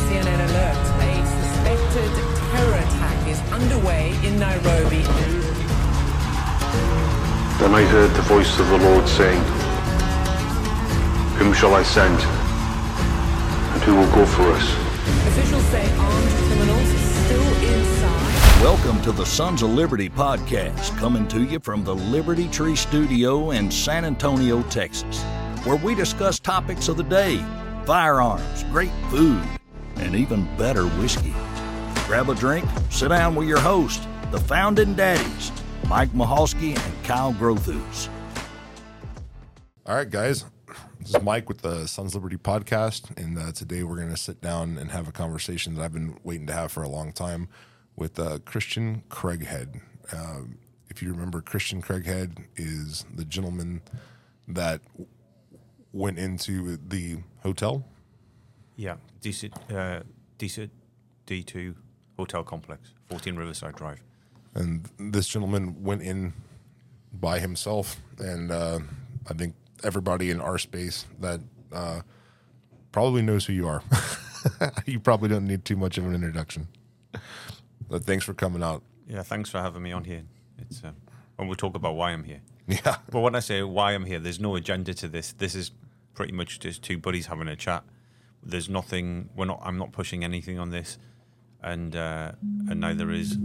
CNN alert. A suspected terror attack is underway in Nairobi. Then I heard the voice of the Lord saying, "Whom shall I send? And who will go for us?" Officials say armed criminals are still inside. Welcome to the Sons of Liberty podcast, coming to you from the Liberty Tree Studio in San Antonio, Texas, where we discuss topics of the day, firearms, great food, and even better whiskey. Grab a drink, sit down with your host, the founding daddies, Mike Mahalski and Kyle Grothus. All right, guys. This is Mike with the Sons of Liberty podcast, and today we're going to sit down and have a conversation that I've been waiting to have for a long time with Christian Craighead. If you remember, Christian Craighead is the gentleman that went into the hotel. Yeah, D2 Hotel Complex, 14 Riverside Drive. And this gentleman went in by himself, and I think everybody in our space that probably knows who you are. You probably don't need too much of an introduction. But thanks for coming out. Yeah, thanks for having me on here. It's and we'll talk about why I'm here. Yeah. But when I say why I'm here, there's no agenda to this. This is pretty much just two buddies having a chat. There's nothing. I'm not pushing anything on this, and neither is.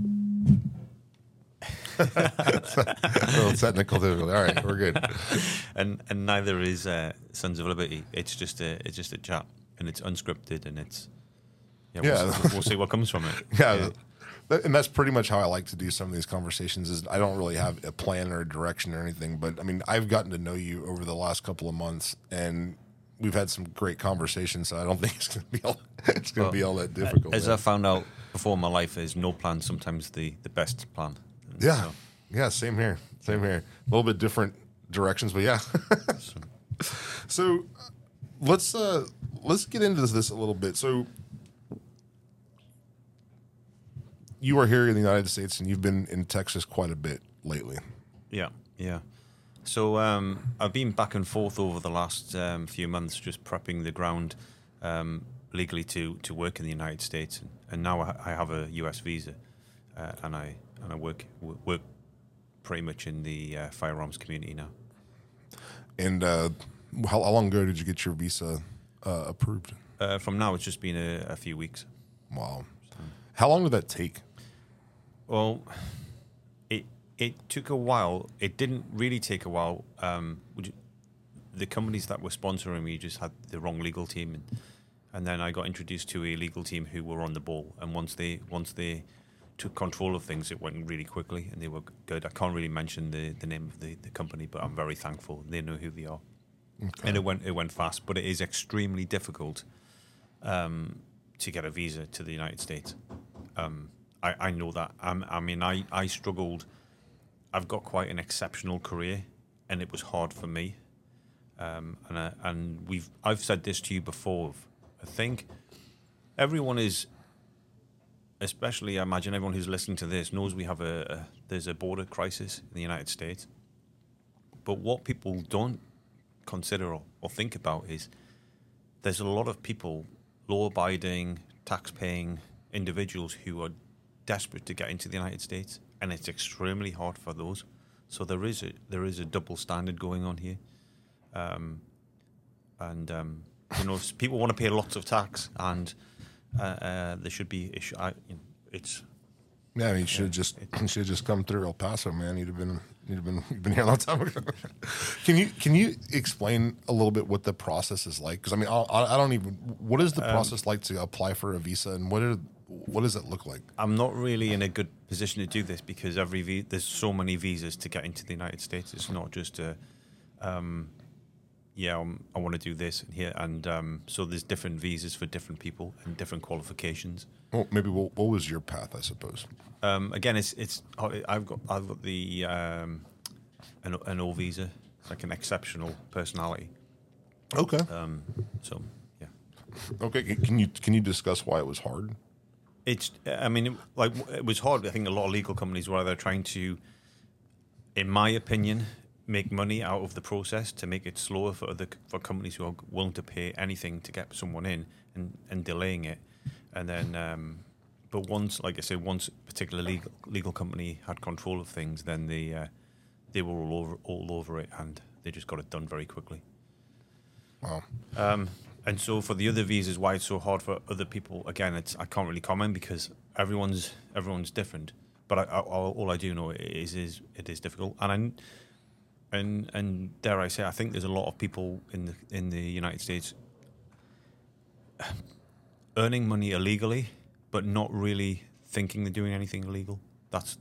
A little technical difficulty. All right, we're good. and neither is Sons of Liberty. It's just a chat, and it's unscripted, and it's we'll see what comes from it. Yeah. And that's pretty much how I like to do some of these conversations. Is I don't really have a plan or a direction or anything, but I mean I've gotten to know you over the last couple of months, and we've had some great conversations. So I don't think it's going to be all that difficult. As I found out before, my life is no plan sometimes the best plan. Yeah, yeah, same here. A little bit different directions, but yeah. So let's get into this a little bit. So you are here in the United States, and you've been in Texas quite a bit lately. Yeah. So I've been back and forth over the last few months, just prepping the ground legally to work in the United States, and now I have a U.S. visa, and I work pretty much in the firearms community now. And how long ago did you get your visa approved? From now, it's just been a few weeks. Wow. So. How long did that take? Well, it took a while. It didn't really take a while. The companies that were sponsoring me just had the wrong legal team, and then I got introduced to a legal team who were on the ball. And once they took control of things, it went really quickly, and they were good. I can't really mention the name of the company, but I'm very thankful. They know who they are. Okay. And it went fast, but it is extremely difficult to get a visa to the United States. I know that. I struggled. I've got quite an exceptional career, and it was hard for me. I've said this to you before. I think everyone is, especially I imagine everyone who's listening to this knows we have there's a border crisis in the United States. But what people don't consider or think about is there's a lot of people, law-abiding, tax-paying individuals who are desperate to get into the United States, and it's extremely hard for those. So there is a double standard going on here, people want to pay lots of tax, and there should be it's. Yeah, I mean, you should just come through El Paso, man. You've been here a long time ago. Can you explain a little bit what the process is like? Because I mean, I don't even. What is the process like to apply for a visa, and what does it look like? I'm not really in a good position to do this because there's so many visas to get into the United States. It's not just I want to do this and here, and so there's different visas for different people and different qualifications. Well, maybe what was your path, I suppose? Again, I've got the an O visa. It's like an exceptional personality. Okay. So yeah. Okay. Can you discuss why it was hard? It was hard. I think a lot of legal companies were either trying to, in my opinion, make money out of the process to make it slower for companies who are willing to pay anything to get someone in and delaying it. And then, but once, like I said, once a particular legal company had control of things, then they were all over it, and they just got it done very quickly. Wow. And so for the other visas, why it's so hard for other people, again, I can't really comment because everyone's different. But all I do know is it is difficult, and dare I say, I think there's a lot of people in the United States earning money illegally, but not really thinking they're doing anything illegal. That's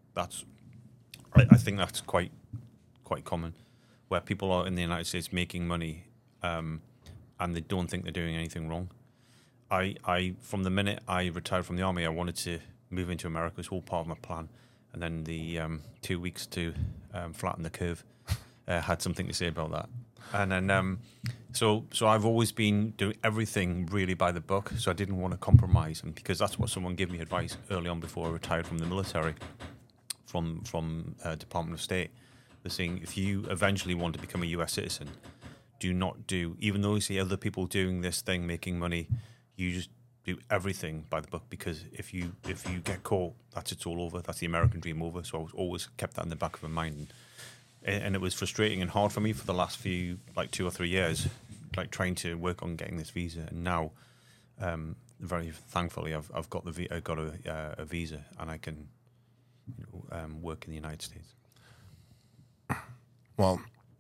I think that's quite common, where people are in the United States making money, and they don't think they're doing anything wrong. I from the minute I retired from the army, I wanted to move into America. It was all part of my plan. And then the 2 weeks to flatten the curve had something to say about that. And then, so I've always been doing everything really by the book. So I didn't want to compromise, and because that's what someone gave me advice early on before I retired from the military, from Department of State. They're saying if you eventually want to become a U.S. citizen, do not do, even though you see other people doing this thing, making money, you just do everything by the book, because if you get caught, it's all over. That's the American dream over. So I was always kept that in the back of my mind, and it was frustrating and hard for me for the last few, like 2 or 3 years, like trying to work on getting this visa. And now, very thankfully, I've got a visa, and I can work in the United States. Well,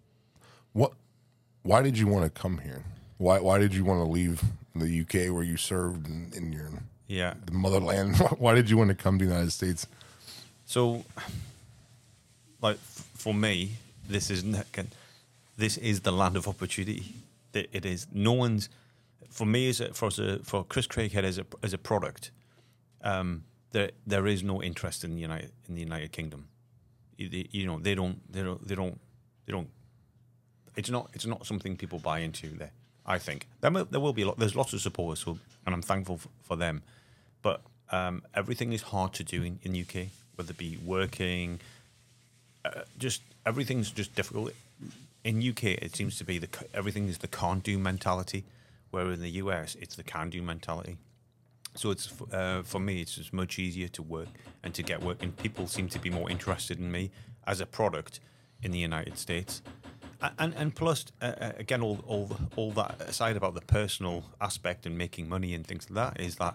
why did you want to come here? Why did you want to leave the UK where you served in your the motherland? Why did you want to come to the United States? So, like for me, this is the land of opportunity. It is. No one's, for me, for Chris Craighead as a product. There is no interest in the United Kingdom. They don't. It's not something people buy into there. I think there will be there's lots of supporters, and I'm thankful for them. But everything is hard to do in UK, whether it be working. Just everything's just difficult. In UK, it seems to be everything is the can't do mentality, where in the US it's the can do mentality. So it's for me, it's just much easier to work and to get work, and people seem to be more interested in me as a product in the United States. And plus, again, all that aside about the personal aspect and making money and things like that, is that,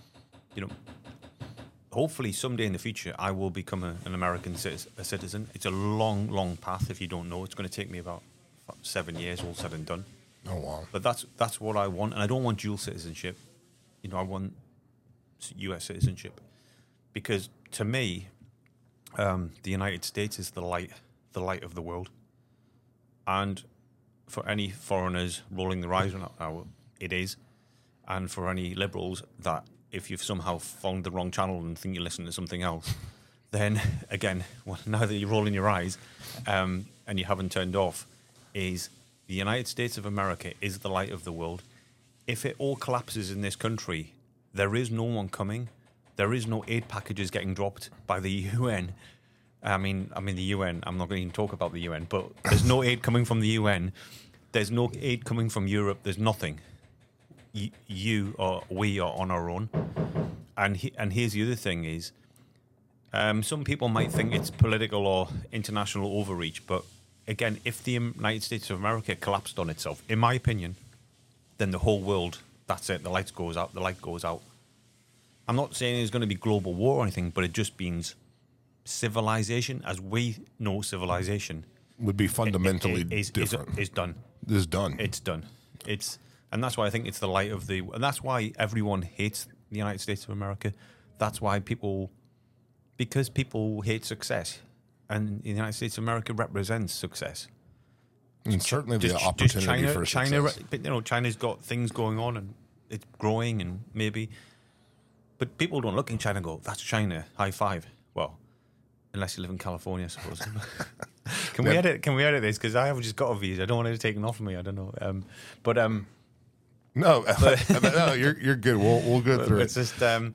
hopefully someday in the future I will become an American citizen. It's a long, long path. If you don't know, it's going to take me about 7 years, all said and done. Oh wow! But that's what I want, and I don't want dual citizenship. I want U.S. citizenship, because to me, the United States is the light of the world. And for any foreigners rolling their eyes now, it is. And for any liberals, that if you've somehow found the wrong channel and think you're listening to something else, then again, now that you're rolling your eyes and you haven't turned off, is the United States of America is the light of the world. If it all collapses in this country, there is no one coming. There is no aid packages getting dropped by the UN. I mean the UN, I'm not going to even talk about the UN, but there's no aid coming from the UN. There's no aid coming from Europe. There's nothing. You or we are on our own. And here's the other thing is, some people might think it's political or international overreach, but again, if the United States of America collapsed on itself, in my opinion, then the whole world, that's it, the light goes out. I'm not saying there's going to be global war or anything, but it just means civilization, as we know civilization, would be fundamentally different. Is done. It's done. It's done. And that's why I think it's the light of and that's why everyone hates the United States of America. That's why because people hate success, and the United States of America represents success. And certainly the opportunity for success. China's got things going on and it's growing, and maybe, but people don't look in China and go, "That's China, high five." Well, unless you live in California, I suppose. Can we edit this? Because I have just got a visa. I don't want it taken off of me. I don't know. No, no, you're good. We'll go through it's it. It's just,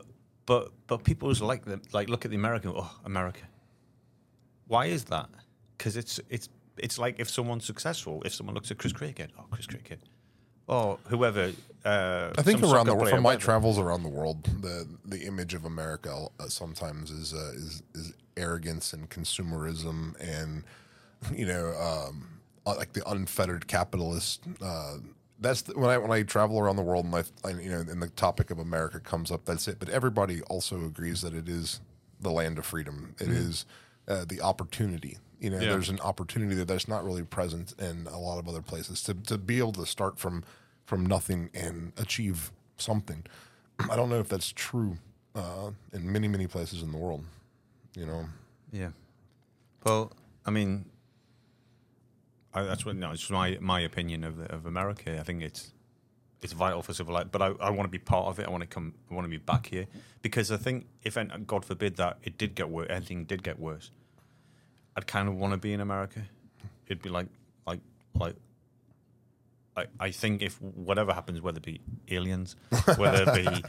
but people just look at the American. Oh, America. Why is that? because it's like if someone's successful, if someone looks at Chris Cricket, or whoever. I think some around soccer the player, from my whatever. travels around the world, the image of America sometimes is arrogance and consumerism and like the unfettered capitalist. That's when I travel around the world and and the topic of America comes up. That's it. But everybody also agrees that it is the land of freedom. It is the opportunity. There's an opportunity that's not really present in a lot of other places to be able to start from nothing and achieve something. I don't know if that's true in many, many places in the world. Yeah. Well, I mean, it's my opinion of America. I think it's vital for civil life, but I want to be part of it. I want to be back here because I think if, God forbid, that it did get worse, anything did get worse, I'd kind of want to be in America. It'd be like I think if whatever happens, whether it be aliens, whether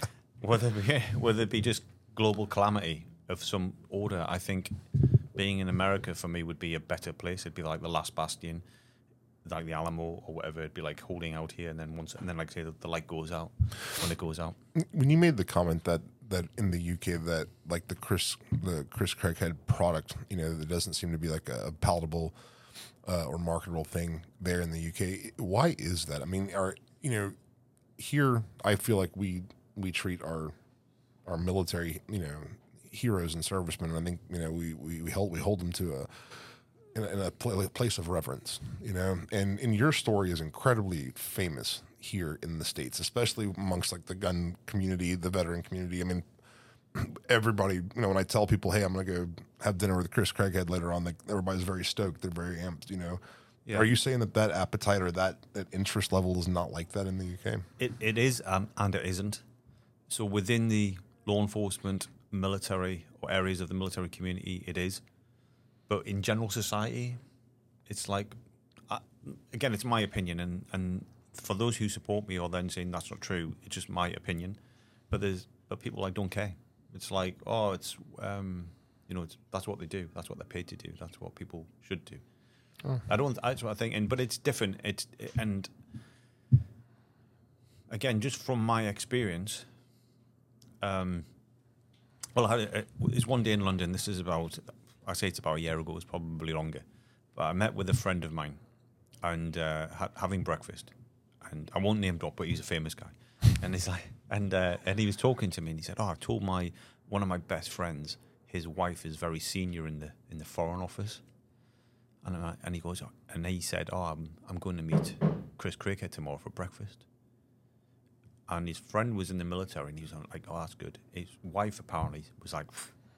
it be just global calamity of some order, I think being in America for me would be a better place. It'd be like the last bastion, like the Alamo or whatever. It'd be like holding out here, and then like say the light goes out when it goes out. When you made the comment that in the UK that like the Chris Craighead product, that doesn't seem to be like a palatable or marketable thing there in the UK. Why is that? I mean, here I feel like we treat our military, heroes and servicemen. And I think we hold them to a place of reverence. And your story is incredibly famous here in the States, especially amongst like the gun community, the veteran community. I mean, everybody, when I tell people, hey, I'm going to go have dinner with Chris Craighead later on, like everybody's very stoked. They're very amped, Yeah. Are you saying that appetite or that interest level is not like that in the UK? It is, and it isn't. So within the law enforcement, military, or areas of the military community, it is. But in general society, it's like, again, it's my opinion, and for those who support me or then saying that's not true, it's just my opinion. But people like don't care. It's like, it's that's what they do. That's what they're paid to do. That's what people should do. Oh. That's what I think. But it's different. And again, just from my experience, it's one day in London. This is about a year ago. It's probably longer. But I met with a friend of mine and having breakfast. And I won't name drop, but he's a famous guy. And he's like, and he was talking to me, and he said, I've told one of my best friends, his wife is very senior in the Foreign Office. And he goes, and he said, I'm going to meet Chris Craighead tomorrow for breakfast. And his friend was in the military, and he was like, that's good. His wife apparently was like,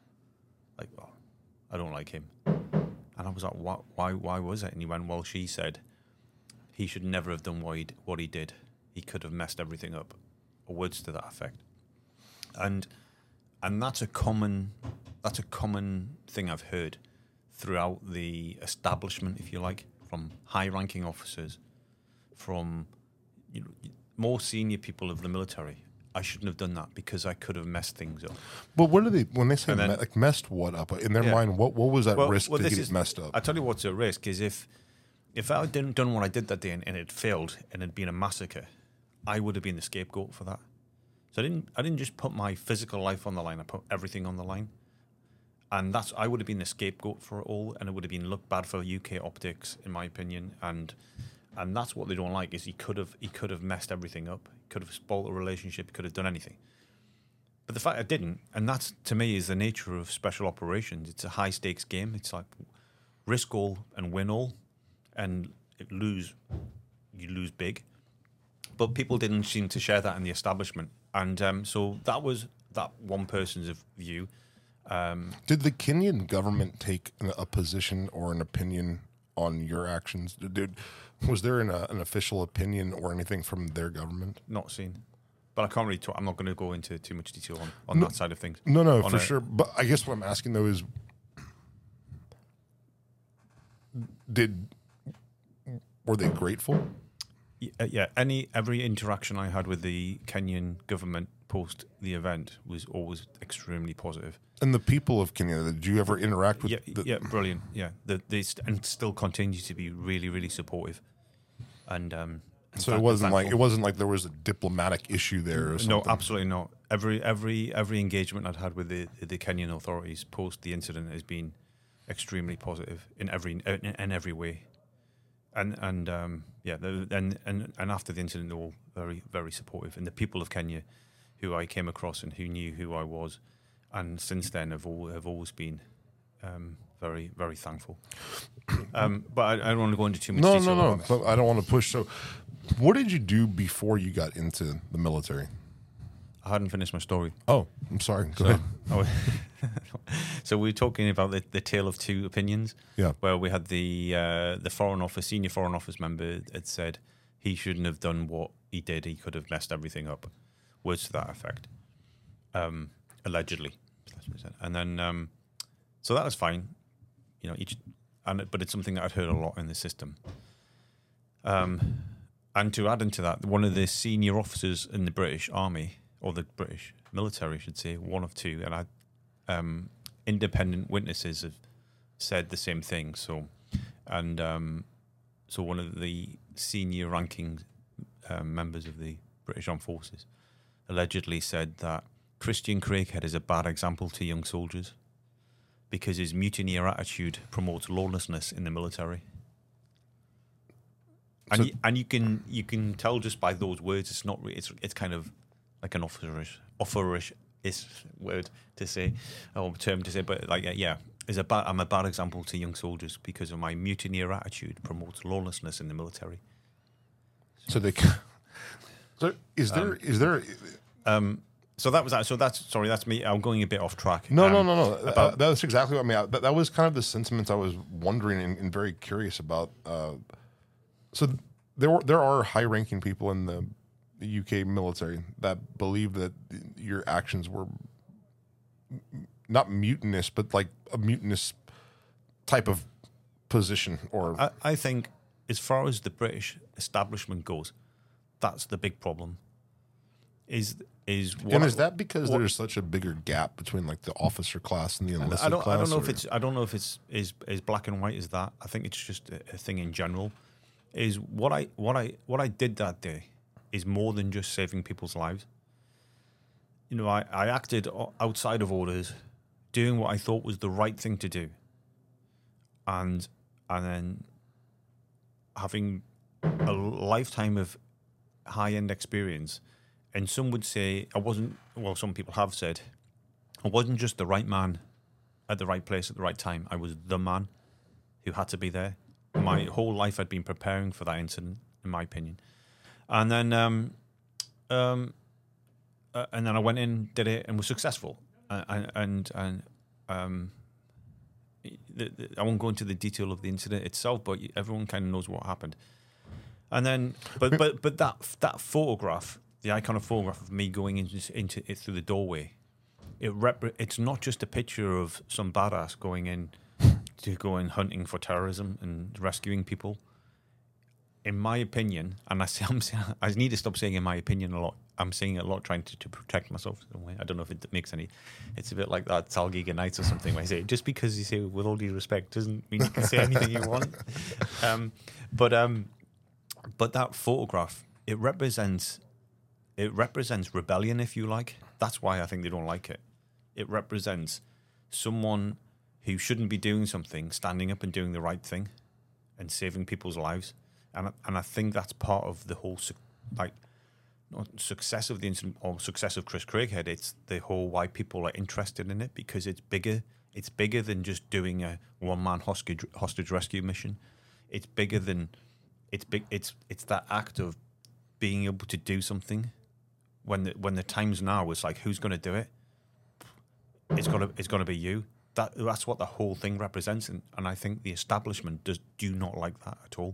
I don't like him. And I was like, why was it? And he went, well, she said he should never have done what he did. He could have messed everything up, or words to that effect. And that's a common thing I've heard throughout the establishment, if you like, from high-ranking officers, from more senior people of the military. I shouldn't have done that because I could have messed things up. But what do they when they say messed what up in their mind? What was that risk to get it messed up? I tell you what's a risk is if I hadn't done what I did that day and it failed and it had been a massacre, I would have been the scapegoat for that. So I didn't just put my physical life on the line. I put everything on the line, and I would have been the scapegoat for it all, and it would have been looked bad for UK optics, in my opinion. And that's what they don't like is he could have messed everything up. He could have spoiled the relationship. He could have done anything. But the fact I didn't, and that's to me is the nature of special operations. It's a high stakes game. It's like risk all and win all, and you lose big. But people didn't seem to share that in the establishment. And so that was that one person's view. Did the Kenyan government take a position or an opinion on your actions? Was there an official opinion or anything from their government? Not seen. But I can't really talk. I'm not going to go into too much detail on that side of things. No, for sure. But I guess what I'm asking, though, is were they grateful? Yeah, every interaction I had with the Kenyan government post the event was always extremely positive. And the people of Kenya, did you ever interact with? Yeah, brilliant. Yeah, they still continue to be really, really supportive. And so it wasn't like there was a diplomatic issue there or something. No, absolutely not. Every engagement I'd had with the Kenyan authorities post the incident has been extremely positive in every way. And after the incident, they're all very, very supportive. And the people of Kenya, who I came across and who knew who I was, and since then have always been very, very thankful. But I don't want to go into too much detail. No. So I don't want to push. So, what did you do before you got into the military? I hadn't finished my story. Oh, I'm sorry. Go ahead. So we were talking about the tale of two opinions. Yeah. Where we had the senior foreign office member had said he shouldn't have done what he did. He could have messed everything up. Words to that effect. Allegedly. And then, so that was fine. But it's something that I'd heard a lot in the system. And to add into that, one of the senior officers in the British Army, or the British military, I should say, one of two, and independent witnesses have said the same thing. So one of the senior ranking members of the British Armed Forces allegedly said that Christian Craighead is a bad example to young soldiers because his mutineer attitude promotes lawlessness in the military. And you can tell just by those words, it's not. It's kind of like an offerish is word to say, or term to say, but like I'm a bad example to young soldiers because of my mutineer attitude promotes lawlessness in the military. So is there? So that was that. So that's me. I'm going a bit off track. No. That's exactly what I mean. That was kind of the sentiment I was wondering and very curious about. So there are high-ranking people in the UK military that believe that your actions were not mutinous, but like a mutinous type of position. Or I think, as far as the British establishment goes, that's the big problem. Is that because there's such a bigger gap between like the officer class and the enlisted class? I don't know if it's as black and white as that. I think it's just a thing in general. Is what I did that day is more than just saving people's lives. I acted outside of orders, doing what I thought was the right thing to do, and then having a lifetime of high-end experience. And some would say some people have said, I wasn't just the right man at the right place at the right time. I was the man who had to be there. My whole life I'd been preparing for that incident, in my opinion. And then I went in, did it, and was successful. I won't go into the detail of the incident itself, but everyone kind of knows what happened. And then, but that photograph, the iconic photograph of me going into it through the doorway, it's not just a picture of some badass going in to go and hunting for terrorism and rescuing people. In my opinion, and I need to stop saying in my opinion a lot. I'm saying it a lot, trying to protect myself in some way. I don't know if it makes any. It's a bit like that Talgeega Nights or something where I say, just because you say with all due respect doesn't mean you can say anything you want. But that photograph, it represents rebellion, if you like. That's why I think they don't like it. It represents someone who shouldn't be doing something, standing up and doing the right thing and saving people's lives. And I think that's part of the whole, not success of the incident or success of Chris Craighead. It's the whole why people are interested in it, because it's bigger. It's bigger than just doing a one-man hostage rescue mission. It's bigger than it's big. It's that act of being able to do something when the time's now. It's like, who's going to do it? It's gonna be you. That's what the whole thing represents, and I think the establishment do not like that at all.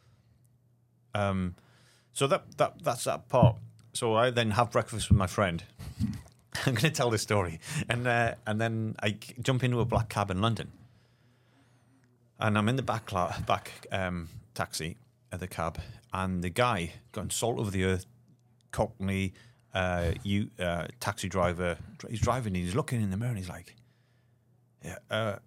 So that's that part. So I then have breakfast with my friend. I'm going to tell this story, and then I jump into a black cab in London, and I'm in the back taxi, at the cab, and the guy got salt of the earth, Cockney, taxi driver. He's driving. He's looking in the mirror, and he's like, "Yeah,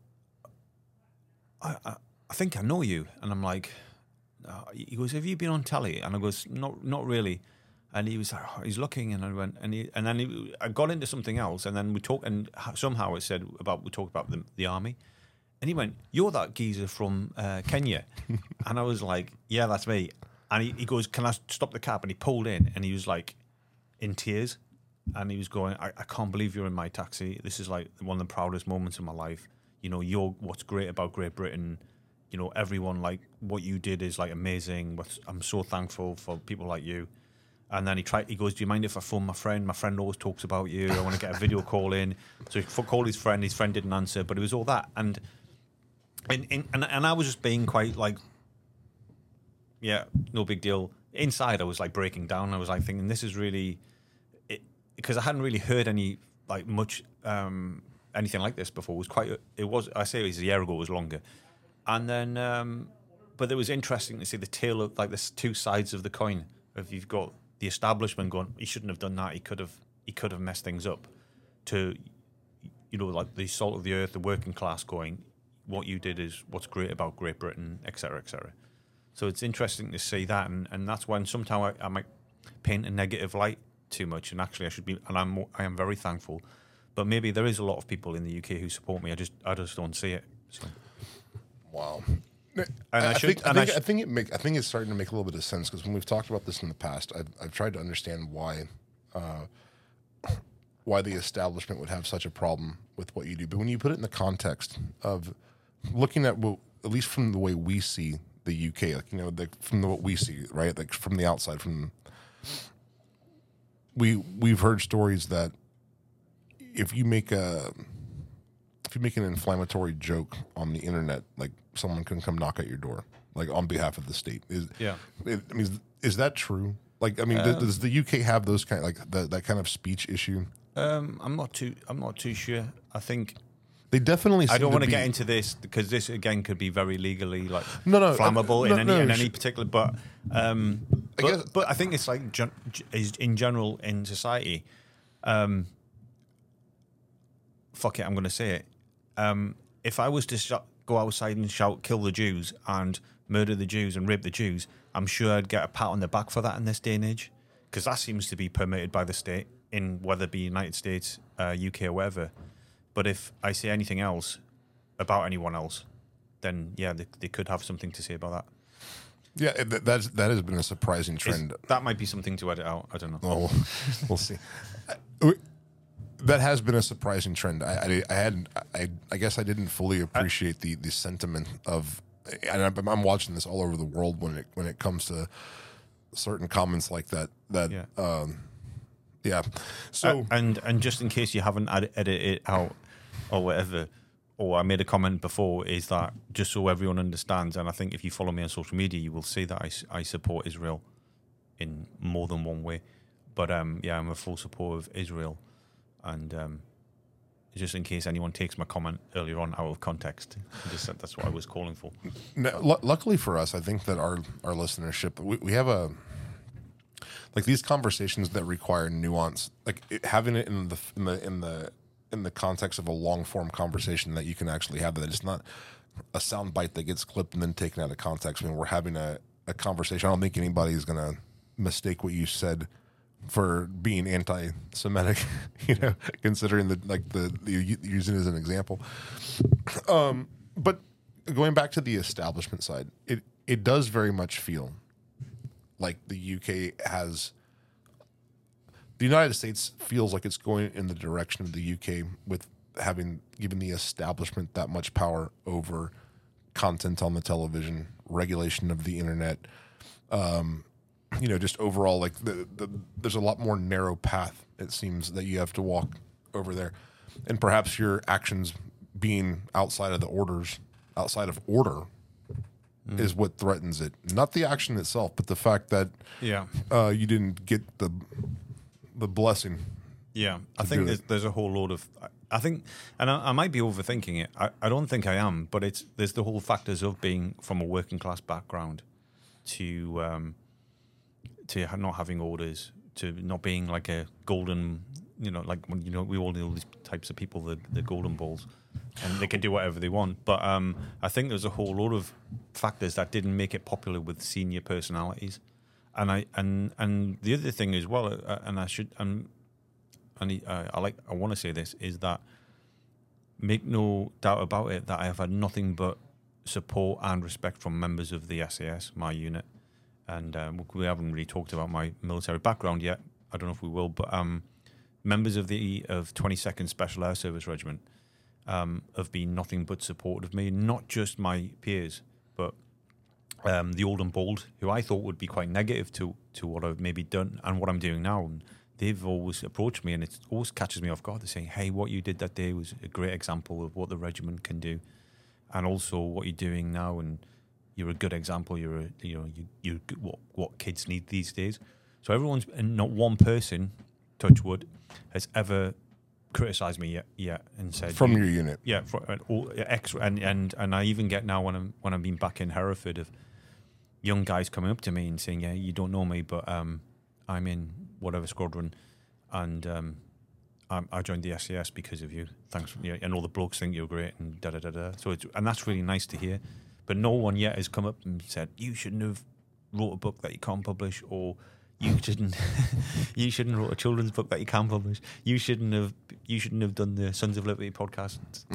I think I know you." And I'm like, he goes, "Have you been on telly?" And I goes, "Not really." And he was like, he's looking, and I went, I got into something else, and then we talked, and somehow we talked about the army, and he went, "You're that geezer from Kenya," and I was like, "Yeah, that's me." And he goes, "Can I stop the cab?" And he pulled in, and he was like, in tears, and he was going, I can't believe you're in my taxi. This is like one of the proudest moments of my life. You know, what's great about Great Britain. You know, everyone, like, what you did is like amazing. I'm so thankful for people like you. And then he goes, "Do you mind if I phone my friend? My friend always talks about you. I want to get a video call in." So he called his friend. His friend didn't answer, but it was all that. And I was just being quite like, yeah, no big deal. Inside, I was like breaking down. I was like thinking, this is really, because I hadn't really heard any like much anything like this before. It was I say it was a year ago. It was longer, and then but it was interesting to see the tale of like there's two sides of the coin. If you've got the establishment going, he shouldn't have done that. He could have messed things up. To, you know, like the salt of the earth, the working class going, what you did is what's great about Great Britain, etc., etc. So it's interesting to see that, and that's when sometimes I might paint a negative light too much, and actually I should be, and I am very thankful. But maybe there is a lot of people in the UK who support me. I just don't see it. So. Wow. And I think it's starting to make a little bit of sense, because when we've talked about this in the past, I've tried to understand why the establishment would have such a problem with what you do. But when you put it in the context of looking at at least from the way we see the UK, like, you know, from what we see, right, like from the outside, we've heard stories that if you make an inflammatory joke on the internet, like someone can come knock at your door, like on behalf of the state. Is that true? Like, I mean, does the UK have those kind, like that kind of speech issue? I'm not too sure. I think they definitely. I don't want to get into this, because this again could be very legally like flammable in any particular. But I think it's like in general in society. Fuck it, I'm going to say it. If I was to go outside and shout "kill the Jews" and murder the Jews and rape the Jews, I'm sure I'd get a pat on the back for that in this day and age, because that seems to be permitted by the state, in whether it be United States, UK, or wherever. But if I say anything else about anyone else, then yeah, they could have something to say about that. Yeah, that has been a surprising trend. That might be something to edit out. I don't know. Oh, we'll see. That has been a surprising trend. I guess I didn't fully appreciate the sentiment of, and I'm watching this all over the world when it comes to certain comments like that. Yeah. So and just in case you haven't edited it out or whatever, or I made a comment before, is that just so everyone understands, and I think if you follow me on social media, you will see that I support Israel in more than one way. But yeah, I'm a full supporter of Israel. And just in case anyone takes my comment earlier on out of context, that's what I was calling for. No, luckily for us, I think that our listenership, we have like these conversations that require nuance, like having it in the context of a long form conversation that you can actually have, that it's not a sound bite that gets clipped and then taken out of context. I mean, we're having a conversation. I don't think anybody's going to mistake what you said for being anti-Semitic, you know, considering the using it as an example. But going back to the establishment side, it does very much feel like the UK has, the United States feels like it's going in the direction of the UK with having given the establishment that much power over content on the television, regulation of the internet, you know, just overall, like there's a lot more narrow path, it seems, that you have to walk over there, and perhaps your actions being outside of order is what threatens it. Not the action itself, but the fact that you didn't get the blessing. Yeah, I think there's a whole load of. I think, and I might be overthinking it. I don't think I am, but there's the whole factors of being from a working class background, to not having orders, to not being like a golden, like when we all know these types of people, the golden balls, and they can do whatever they want. But I think there's a whole lot of factors that didn't make it popular with senior personalities, and the other thing as well, I want to say this, is that make no doubt about it that I have had nothing but support and respect from members of the SAS, my unit. And we haven't really talked about my military background yet. I don't know if we will, but members of 22nd Special Air Service Regiment have been nothing but supportive of me, not just my peers, but the old and bold, who I thought would be quite negative to what I've maybe done and what I'm doing now. And they've always approached me, and it always catches me off guard. They're saying, hey, what you did that day was a great example of what the regiment can do, and also what you're doing now, and you're a good example. You're what kids need these days. So everyone's, and not one person, touch wood, has ever criticised me yet and said from your unit. Yeah, and I even get now when I'm being back in Hereford of young guys coming up to me and saying, yeah, you don't know me, but I'm in whatever squadron, and I joined the SAS because of you. Thanks, and all the blokes think you're great, and da da da da. So and that's really nice to hear. But no one yet has come up and said, you shouldn't have wrote a book that you can't publish, or you shouldn't wrote a children's book that you can publish. You shouldn't have done the Sons of Liberty podcast.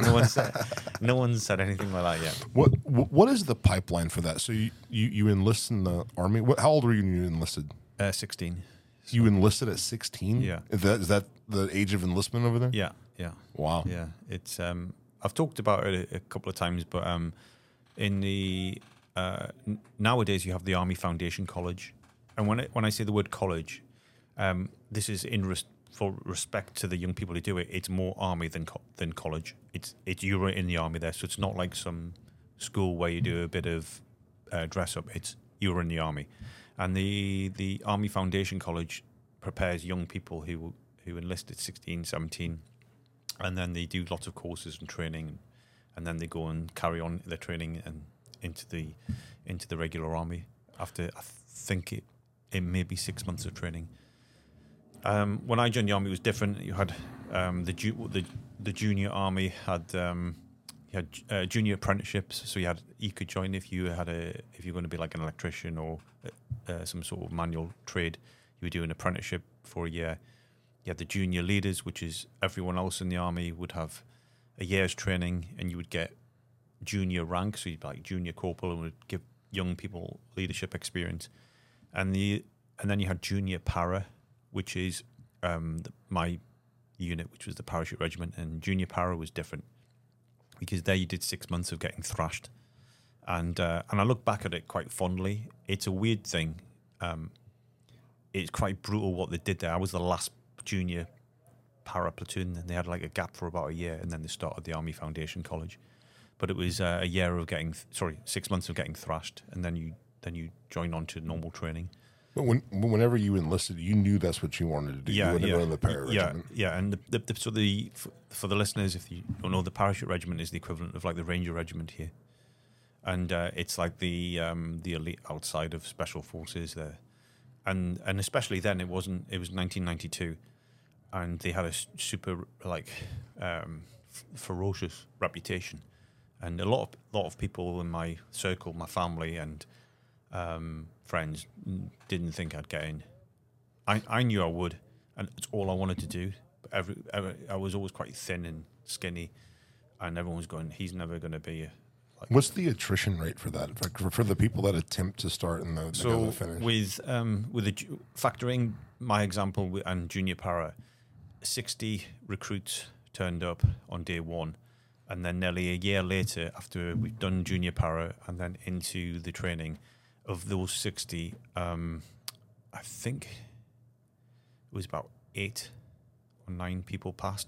No one said anything like that yet. What is the pipeline for that? So you enlist in the Army. How old were you when you enlisted? 16. So you enlisted at 16? Yeah. Is that the age of enlistment over there? Yeah. Wow. Yeah. It's I've talked about it a couple of times, but in the nowadays you have the Army Foundation College, and when I say the word college, this is for respect to the young people who do it. It's more Army than college. It's you're in the Army there, so it's not like some school where you do a bit of dress up. It's you're in the Army, and the Army Foundation College prepares young people who enlist at 16, 17, and then they do lots of courses and training, and then they go and carry on their training and into the regular army after, I think it may be 6 months of training. When I joined the army, it was different. You had the junior army had junior apprenticeships, so you could join if you're going to be like an electrician or some sort of manual trade. You would do an apprenticeship for a year. You had the junior leaders, which is everyone else in the army would have a year's training, and you would get junior rank, so you'd be like junior corporal, and would give young people leadership experience. And then you had junior para, which is my unit, which was the parachute regiment, and junior para was different because there you did 6 months of getting thrashed, and I look back at it quite fondly. It's a weird thing. It's quite brutal what they did there. I was the last junior para platoon, and they had like a gap for about a year, and then they started the Army Foundation College. But it was a year of 6 months of getting thrashed, and then you join on to normal training. But whenever you enlisted, you knew that's what you wanted to do. You wanted to go in the parachute regiment. Yeah. And for the listeners, if you don't know, the parachute regiment is the equivalent of like the Ranger regiment here, and it's like the elite outside of special forces there, and especially then it was 1992, and they had a super ferocious reputation, and a lot of people in my circle, my family, and friends didn't think I'd get in. I knew I would, and it's all I wanted to do. But I was always quite thin and skinny, and everyone was going, "He's never going to be." What's the attrition rate for that? For the people that attempt to start and the finish? With factoring my example and junior para, 60 recruits turned up on day one, and then nearly a year later, after we've done junior para and then into the training, of those 60, I think it was about 8 or 9 people passed.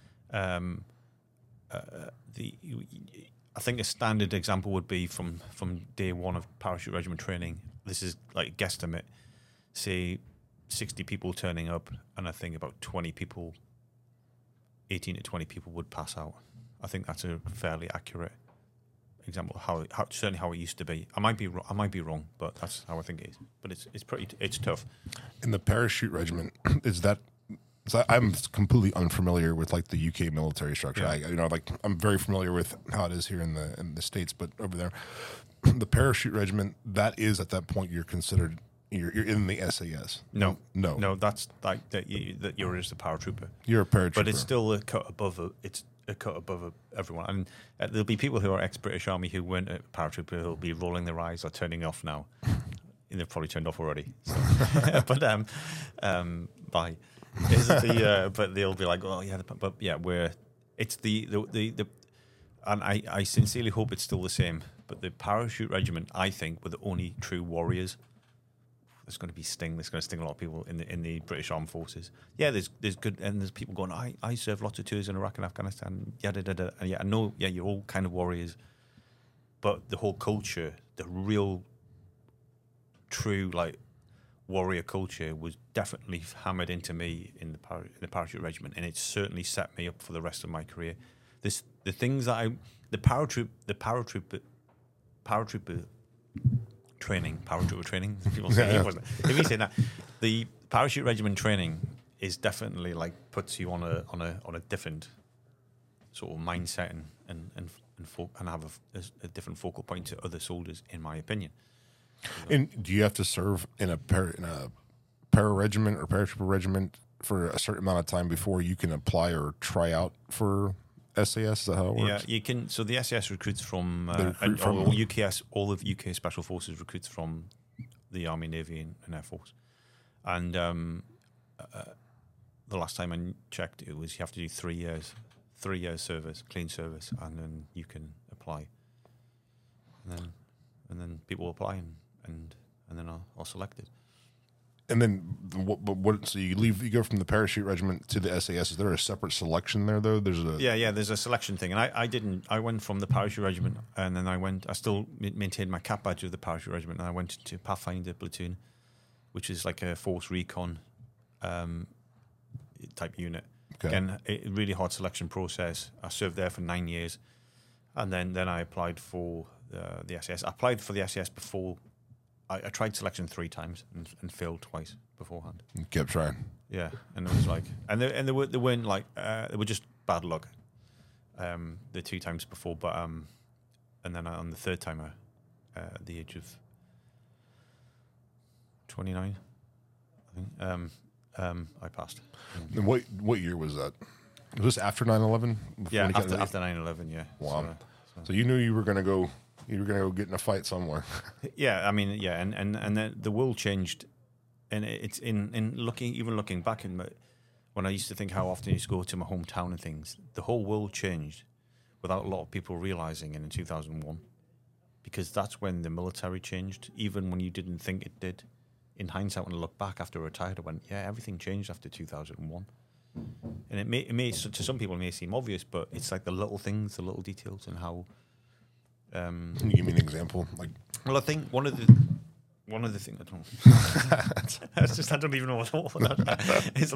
I think a standard example would be from day one of parachute regiment training. This is like guesstimate, say 60 people turning up, and I think about 18 to 20 people would pass out. I think that's a fairly accurate example how certainly how it used to be. I might be wrong, but that's how I think it is. But it's tough. In the parachute regiment, is that? So I'm completely unfamiliar with like the UK military structure. Yeah. I'm very familiar with how it is here in the States, but over there, the parachute regiment, that is at that point you're considered you're in the SAS. No, that's like that you're just a paratrooper. You're a paratrooper, but it's still a cut above everyone. And there'll be people who are ex-British Army who weren't a paratrooper who'll be rolling their eyes or turning off now. And they've probably turned off already. So. But bye. But they'll be like, oh yeah, but yeah, it's the and I sincerely hope it's still the same. But the parachute regiment, I think, were the only true warriors. There's going to be sting. There's going to sting a lot of people in the British Armed Forces. Yeah, there's good, and there's people going, I served lots of tours in Iraq and Afghanistan. And yeah, I know. Yeah, you're all kind of warriors, but the whole culture, the real, true like warrior culture, was definitely hammered into me in the parachute regiment, and it certainly set me up for the rest of my career. The things that the paratrooper training, people say, if you say that, the parachute regiment training is definitely like puts you on a different sort of mindset and have a different focal point to other soldiers, in my opinion. And do you have to serve in a para regiment or paratrooper regiment for a certain amount of time before you can apply or try out for SAS? Is that how it works? Yeah, you can. So the SAS recruits from UKS. All of UK Special Forces recruits from the Army, Navy, and Air Force. And the last time I checked, it was you have to do 3 years, 3 years service, clean service, and then you can apply. And then people apply, and then I'll select it. And then what? So you go from the parachute regiment to the SAS. Is there a separate selection there though? There's a selection thing, and I went from the parachute regiment, and then I still maintained my cap badge of the parachute regiment, and I went to Pathfinder platoon, which is like a force recon type unit. Okay. Again, a really hard selection process. I served there for 9 years, and then I applied for the SAS. I applied for the SAS before. I tried selection 3 times and failed twice beforehand. You kept trying. Yeah, and it was like, and they weren't like they were just bad luck. The 2 times before, but and then on the 3rd time, at the age of 29, I think, I passed. And what year was that? Was this after 9/11? Yeah, after 9/11. Yeah. Wow. So you knew you were going to go. You were going to go get in a fight somewhere. Yeah, I mean, yeah, and then the world changed, and it's in looking back when I used to think how often I used to go to my hometown and things, the whole world changed without a lot of people realizing it in 2001, because that's when the military changed, even when you didn't think it did. In hindsight, when I look back after I retired, I went, yeah, everything changed after 2001. And it may to some people it may seem obvious, but it's like the little things, the little details, and how. Can you give me an example? Well, I think one of the things I don't even know what that is.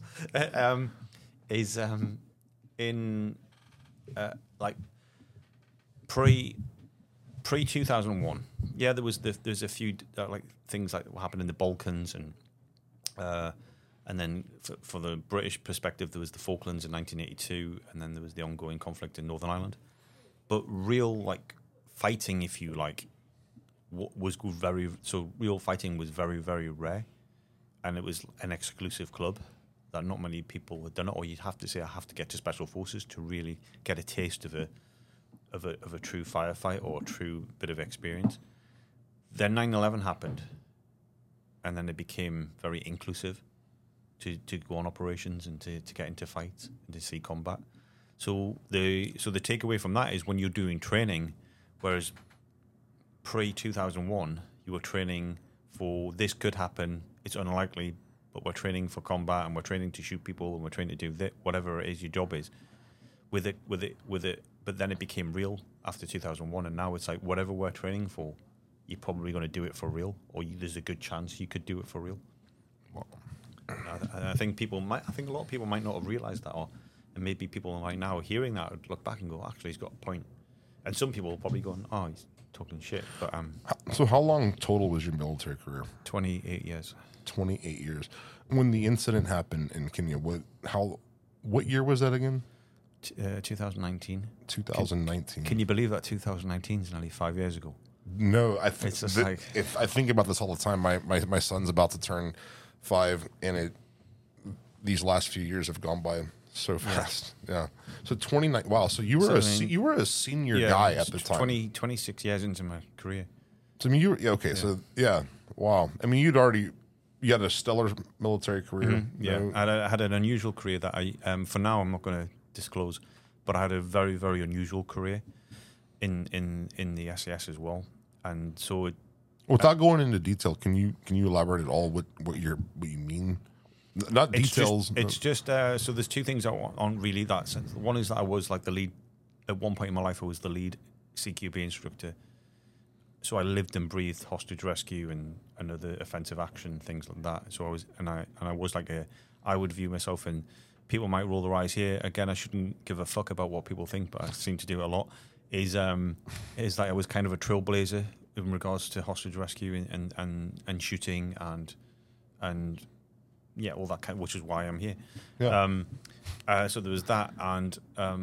In like pre 2001. Yeah, there's a few like things like what happened in the Balkans, and then for the British perspective, there was the Falklands in 1982, and then there was the ongoing conflict in Northern Ireland. But real like fighting, if you like, real fighting was very, very rare, and it was an exclusive club that not many people had done it. Or you'd have to say, I have to get to Special Forces to really get a taste of a true firefight or a true bit of experience. Then 9/11 happened, and then it became very inclusive to go on operations and to get into fights and to see combat. So the takeaway from that is when you're doing training, whereas pre-2001 you were training for this could happen, it's unlikely, but we're training for combat and we're training to shoot people and we're training to do whatever it is your job is. With it, but then it became real after 2001, and now it's like whatever we're training for, you're probably going to do it for real, or there's a good chance you could do it for real. Wow. I think a lot of people might not have realised that, and maybe people right now hearing that would look back and go, actually, he's got a point. And some people are probably going, "Oh, he's talking shit." But So how long total was your military career? 28 years. 28 years. When the incident happened in Kenya, what year was that again? 2019. 2019. Can you believe that 2019 is nearly 5 years ago? No, I think It's just like- if I think about this all the time. My son's about to turn 5, and these last few years have gone by so fast. Yeah. So 29. Wow. So you were you were a senior guy at the time. 26 years into my career. So I mean, okay. So yeah. Wow. I mean, you had a stellar military career. Mm-hmm. Yeah. I had an unusual career that I, for now, I'm not going to disclose, but I had a very, very unusual career in the SAS as well. And so without going into detail, can you elaborate at all what you mean? Not details. It's just so there's two things on really that sense. One is that I was like the lead at one point in my life. I was the lead CQB instructor, so I lived and breathed hostage rescue and other offensive action things like that. So I was and I was like I would view myself, and people might roll their eyes here. Again, I shouldn't give a fuck about what people think, but I seem to do it a lot. Is that I was kind of a trailblazer in regards to hostage rescue and shooting and yeah, all that kind, which is why I'm here. Yeah. So there was that, and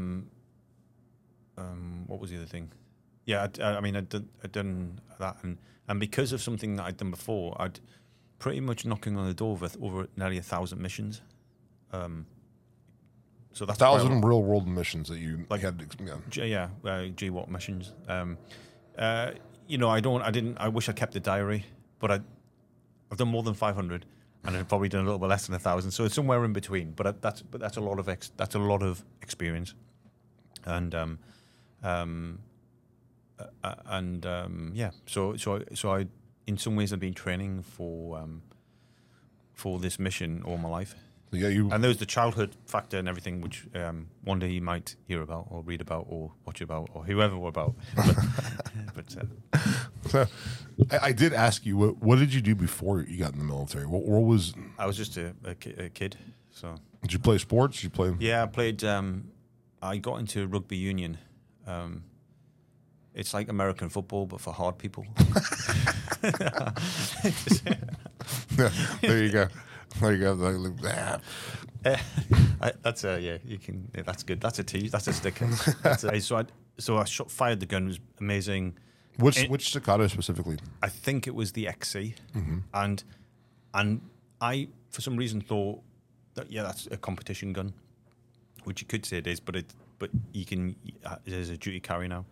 what was the other thing? Yeah, I'd done that, and because of something that I'd done before, I'd pretty much knocking on the door with over nearly 1,000 missions. So that's 1,000 real world missions that you had. GWAT missions. I wish I kept a diary, but I've done more than 500. And I've probably done a little bit less than 1,000, so it's somewhere in between. But that's a lot of experience, and yeah. So I in some ways I've been training for this mission all my life. Yeah, and there's the childhood factor and everything, which one day you might hear about or read about or watch about or whoever we're about. But so I did ask you, what did you do before you got in the military? What was? I was just a kid. So did you play sports? Did you play? Yeah, I played. I got into rugby union. It's like American football, but for hard people. There you go. There you go. That's you can. Yeah, that's good. That's a tease. That's a sticker. So I fired the gun. It was amazing. Which Staccato specifically? I think it was the XC, and I for some reason thought that that's a competition gun, which you could say it is, but you can it is a duty carry now.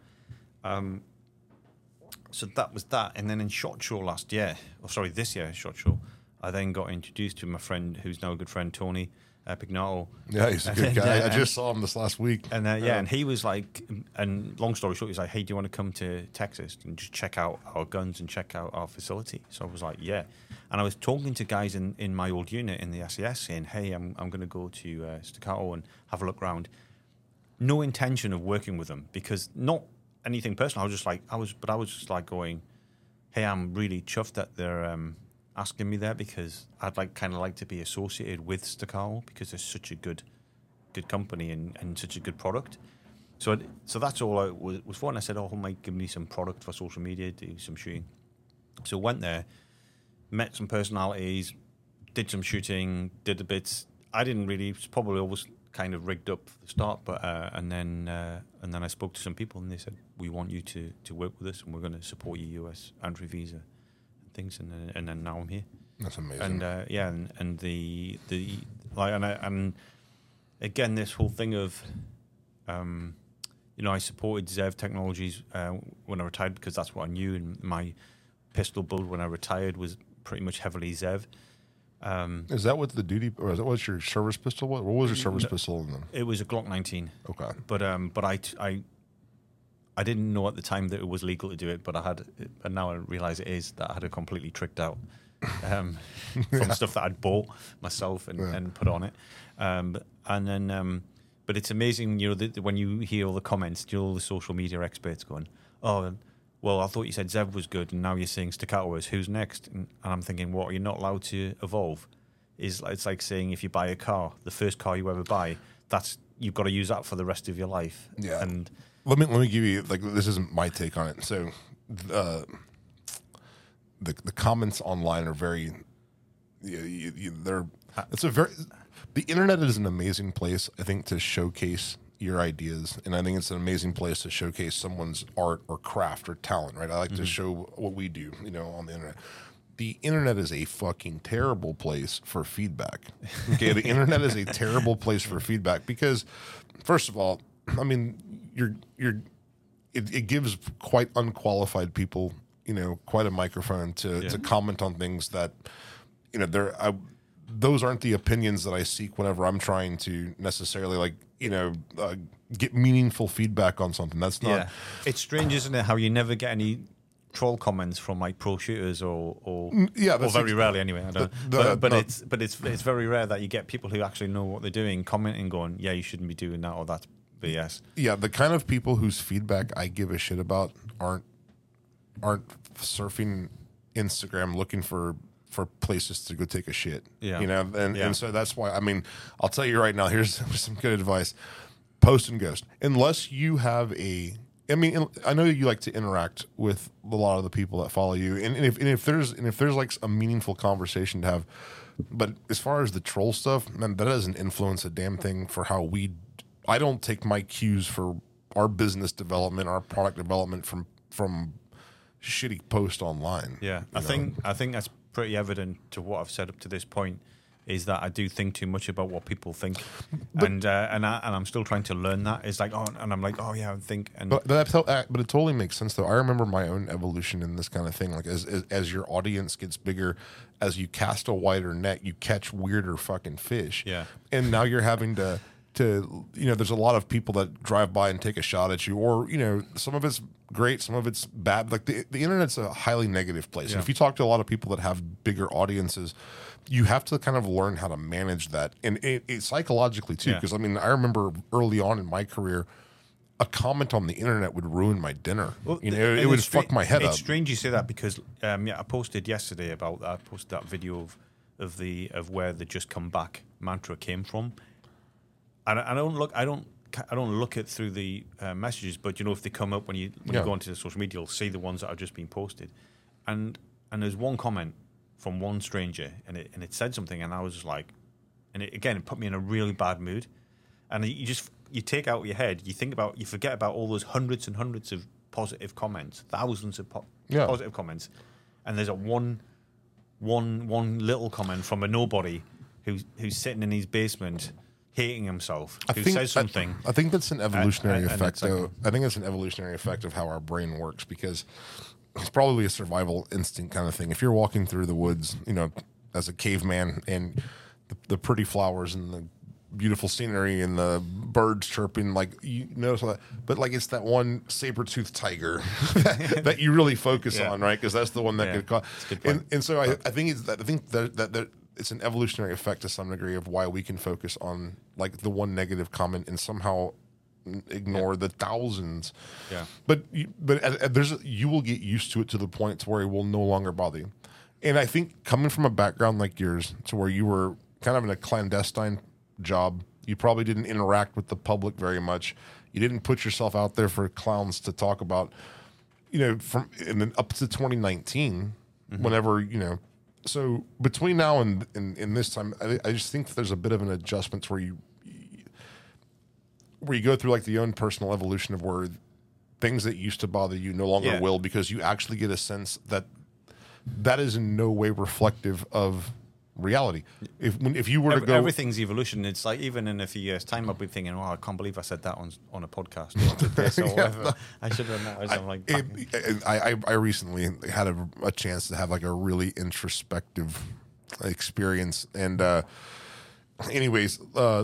So that was that, and then in SHOT Show this year, SHOT Show, I then got introduced to my friend, who's now a good friend, Tony Pignato. Yeah, he's a good guy. I just saw him this last week. And and he was like, and long story short, he's like, hey, do you want to come to Texas and just check out our guns and check out our facility? So I was like, yeah. And I was talking to guys in my old unit in the SAS saying, hey, I'm going to go to Staccato and have a look around. No intention of working with them, because not anything personal. I was just like going, hey, I'm really chuffed that they're asking me there, because I'd like to be associated with Staccato, because they're such a good company and such a good product. So that's all I was for. And I said, oh, might give me some product for social media, do some shooting. So went there, met some personalities, did some shooting, did the bits. I didn't really. It's probably always kind of rigged up for the start, but and then I spoke to some people, and they said, we want you to work with us, and we're going to support your US entry visa and things, and then now I'm here. That's amazing. And and the again, this whole thing of I supported Zev Technologies when I retired, because that's what I knew, and my pistol build when I retired was pretty much heavily Zev. Is that what the duty, or is that what your service pistol was? What was your service pistol in them? It was a Glock 19. Okay. But I didn't know at the time that it was legal to do it, but and now I realize it is, that I had it completely tricked out from stuff that I'd bought myself and put on it. But it's amazing, when you hear all the comments, all the social media experts going, oh, well, I thought you said Zev was good, and now you're saying Staccato is. Who's next? And I'm thinking, what, are you not allowed to evolve? It's like saying, if you buy a car, the first car you ever buy, you've got to use that for the rest of your life. Yeah. let me give you like this isn't my take on it. So the comments online are very they're it's a very the internet is an amazing place, I think, to showcase your ideas, and I think it's an amazing place to showcase someone's art or craft or talent, right? I like to show what we do, on the internet. The internet is a fucking terrible place for feedback. Okay, the internet is a terrible place for feedback because, first of all, I mean, it gives quite unqualified people, quite a microphone to comment on things that, those aren't the opinions that I seek whenever I'm trying to necessarily get meaningful feedback on something. That's not. Yeah. It's strange, isn't it? How you never get any troll comments from like pro shooters or very rarely anyway. I don't. But it's very rare that you get people who actually know what they're doing commenting, going, "Yeah, you shouldn't be doing that," or "That's BS." Yeah, the kind of people whose feedback I give a shit about aren't surfing Instagram looking for places to go take a shit. Yeah. And so that's why, I mean, I'll tell you right now, here's some good advice. Post and ghost. Unless you have I know you like to interact with a lot of the people that follow you, and if there's like a meaningful conversation to have, but as far as the troll stuff, man, that doesn't influence a damn thing for how I don't take my cues for our business development, our product development from shitty post online. Yeah, I think that's pretty evident to what I've said up to this point, is that I do think too much about what people think, and I'm still trying to learn that. It's like, and I'm like, oh yeah, I think. But it totally makes sense though. I remember my own evolution in this kind of thing. Like as your audience gets bigger, as you cast a wider net, you catch weirder fucking fish. Yeah. And now you're having to there's a lot of people that drive by and take a shot at you, or some of it's great, some of it's bad. Like the internet's a highly negative place. Yeah. And if you talk to a lot of people that have bigger audiences, you have to kind of learn how to manage that, and it psychologically too. Because I mean, I remember early on in my career, a comment on the internet would ruin my dinner. Well, it would fuck my head up. It's strange you say that because I posted yesterday I posted that video of where the Just Come Back mantra came from. I don't look it through the messages, but if they come up when you go onto the social media, you'll see the ones that have just been posted, and there's one comment from one stranger, and it said something, and I was just like, it put me in a really bad mood, and you take out your head, you forget about all those hundreds and hundreds of positive comments, thousands of positive comments, and there's a one little comment from a nobody who's sitting in his basement hating himself, says something. I think that's an evolutionary effect, though. I think it's an evolutionary effect of how our brain works, because it's probably a survival instinct kind of thing. If you're walking through the woods, as a caveman, and the pretty flowers and the beautiful scenery and the birds chirping, like you notice all that, but like it's that one saber-toothed tiger that you really focus on, right? Because that's the one that could cause. And so I think that it's an evolutionary effect to some degree of why we can focus on like the one negative comment and somehow ignore the thousands. Yeah. But you will get used to it to the point to where it will no longer bother you. And I think coming from a background like yours, to where you were kind of in a clandestine job, you probably didn't interact with the public very much. You didn't put yourself out there for clowns to talk about, from and then up to 2019, whenever, So between now and this time, I just think that there's a bit of an adjustment to where you go through like the own personal evolution of where things that used to bother you no longer will, because you actually get a sense that is in no way reflective of reality. If you were to go, everything's evolution. It's like even in a few years' time, I'll be thinking, "Oh, I can't believe I said that on a podcast or did this or whatever." I should have known. I'm like, I recently had a chance to have like a really introspective experience, and anyways,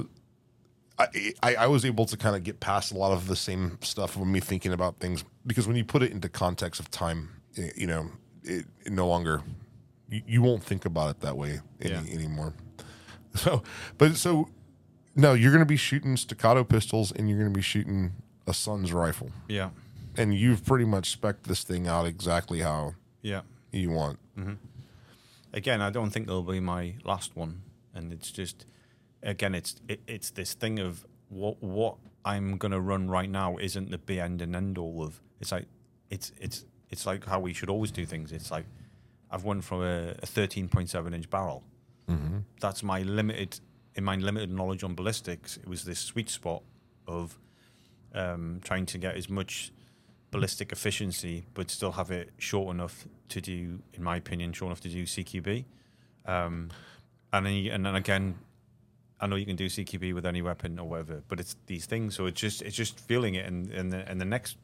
I was able to kind of get past a lot of the same stuff when me thinking about things, because when you put it into context of time, it no longer. You won't think about it that way anymore. So no, you're going to be shooting staccato pistols, and you're going to be shooting a Suns rifle. Yeah. And you've pretty much spec'd this thing out exactly how you want. Mm-hmm. Again, I don't think it'll be my last one. And it's just, again, it's this thing of what I'm gonna run right now isn't the be end and end all of. It's like it's like how we should always do things. It's like I've won from a 13.7 inch barrel. Mm-hmm. That's my limited knowledge on ballistics. It was this sweet spot of trying to get as much ballistic efficiency, but still have it short enough to do, in my opinion, short enough to do CQB. And then again, I know you can do CQB with any weapon or whatever, but it's these things. So it's just feeling it, and the next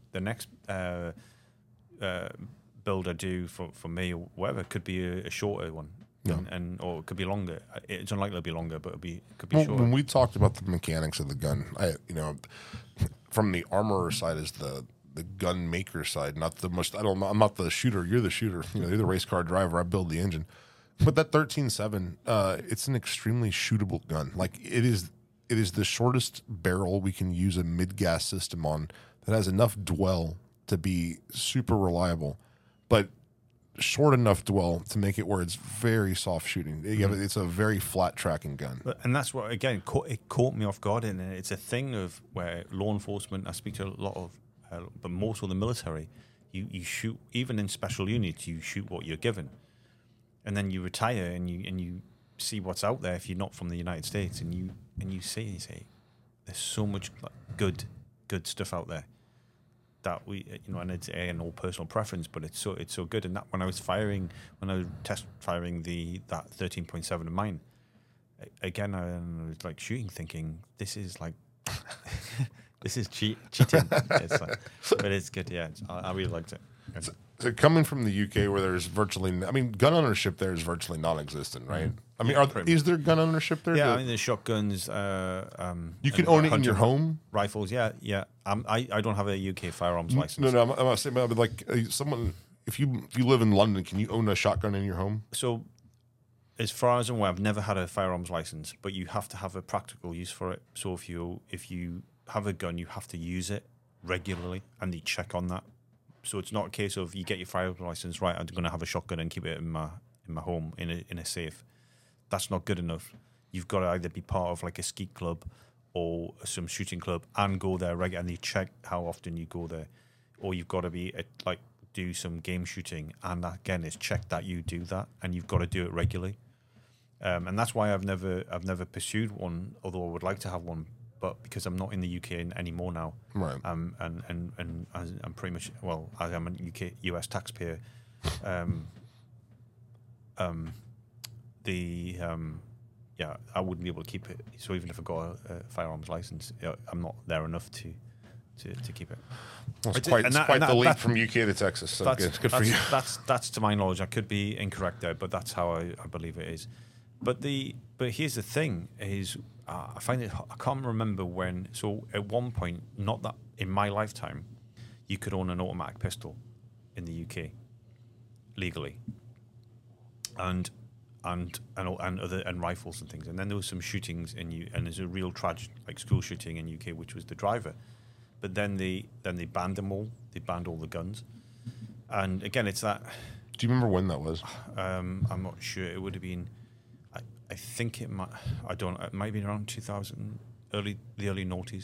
build I do for me or whatever could be a shorter one. Yeah. And or it could be longer. It's unlikely to be longer, but it could be Well, shorter. when we talked about the mechanics of the gun, from the armorer side is the gun maker side, not the most. I'm not the shooter. You're the shooter. You're the race car driver. I build the engine. But that 13.7, it's an extremely shootable gun. Like it is the shortest barrel we can use a mid-gas system on that has enough dwell to be super reliable, but short enough dwell to make it where it's very soft shooting. It's a very flat tracking gun. And that's what, again, it caught me off guard. And it's a thing of where law enforcement, I speak to a lot of, but more so the military, you shoot, even in special units, you shoot what you're given. And then you retire and you see what's out there if you're not from the United States, and you say, there's so much good stuff out there that we, and it's an all personal preference, but it's so good. And that when I was test firing that 13.7 of mine, again, I was like shooting, thinking this is like this is cheating. It's like, but it's good. Yeah, I really liked it. So coming from the UK, where there's gun ownership there is virtually non-existent, right? I mean, is there gun ownership there? Yeah, there's shotguns. You can own it in your home. Rifles, yeah. I don't have a UK firearms license. No, I'm not saying, but like someone, if you live in London, can you own a shotgun in your home? So, as far as I'm aware, I've never had a firearms license, but you have to have a practical use for it. So if you have a gun, you have to use it regularly, and they check on that. So it's not a case of you get your firearms license, right, I'm going to have a shotgun and keep it in my home in a safe. That's not good enough. You've got to either be part of like a skeet club or some shooting club and go there regularly, and they check how often you go there. Or you've got to be do some game shooting, and again, it's checked that you do that, and you've got to do it regularly. And that's why I've never pursued one, although I would like to have one. But because I'm not in the UK anymore now, right? And I'm pretty much, well, as I'm a US taxpayer, I wouldn't be able to keep it. So even if I got a firearms license, I'm not there enough to keep it. Well, it's quite the leap from UK to Texas. So good for you. That's to my knowledge. I could be incorrect there, but that's how I believe it is. But here's the thing: is I find it. I can't remember when. So at one point, not that in my lifetime, you could own an automatic pistol in the UK legally, and rifles and things. And then there was some shootings and there's a real tragic school shooting in UK, which was the driver. But then they banned them all. They banned all the guns. And again, it's that. Do you remember when that was? I'm not sure. It would have been. I think it might. I don't. It might have been around 2000, the early noughties.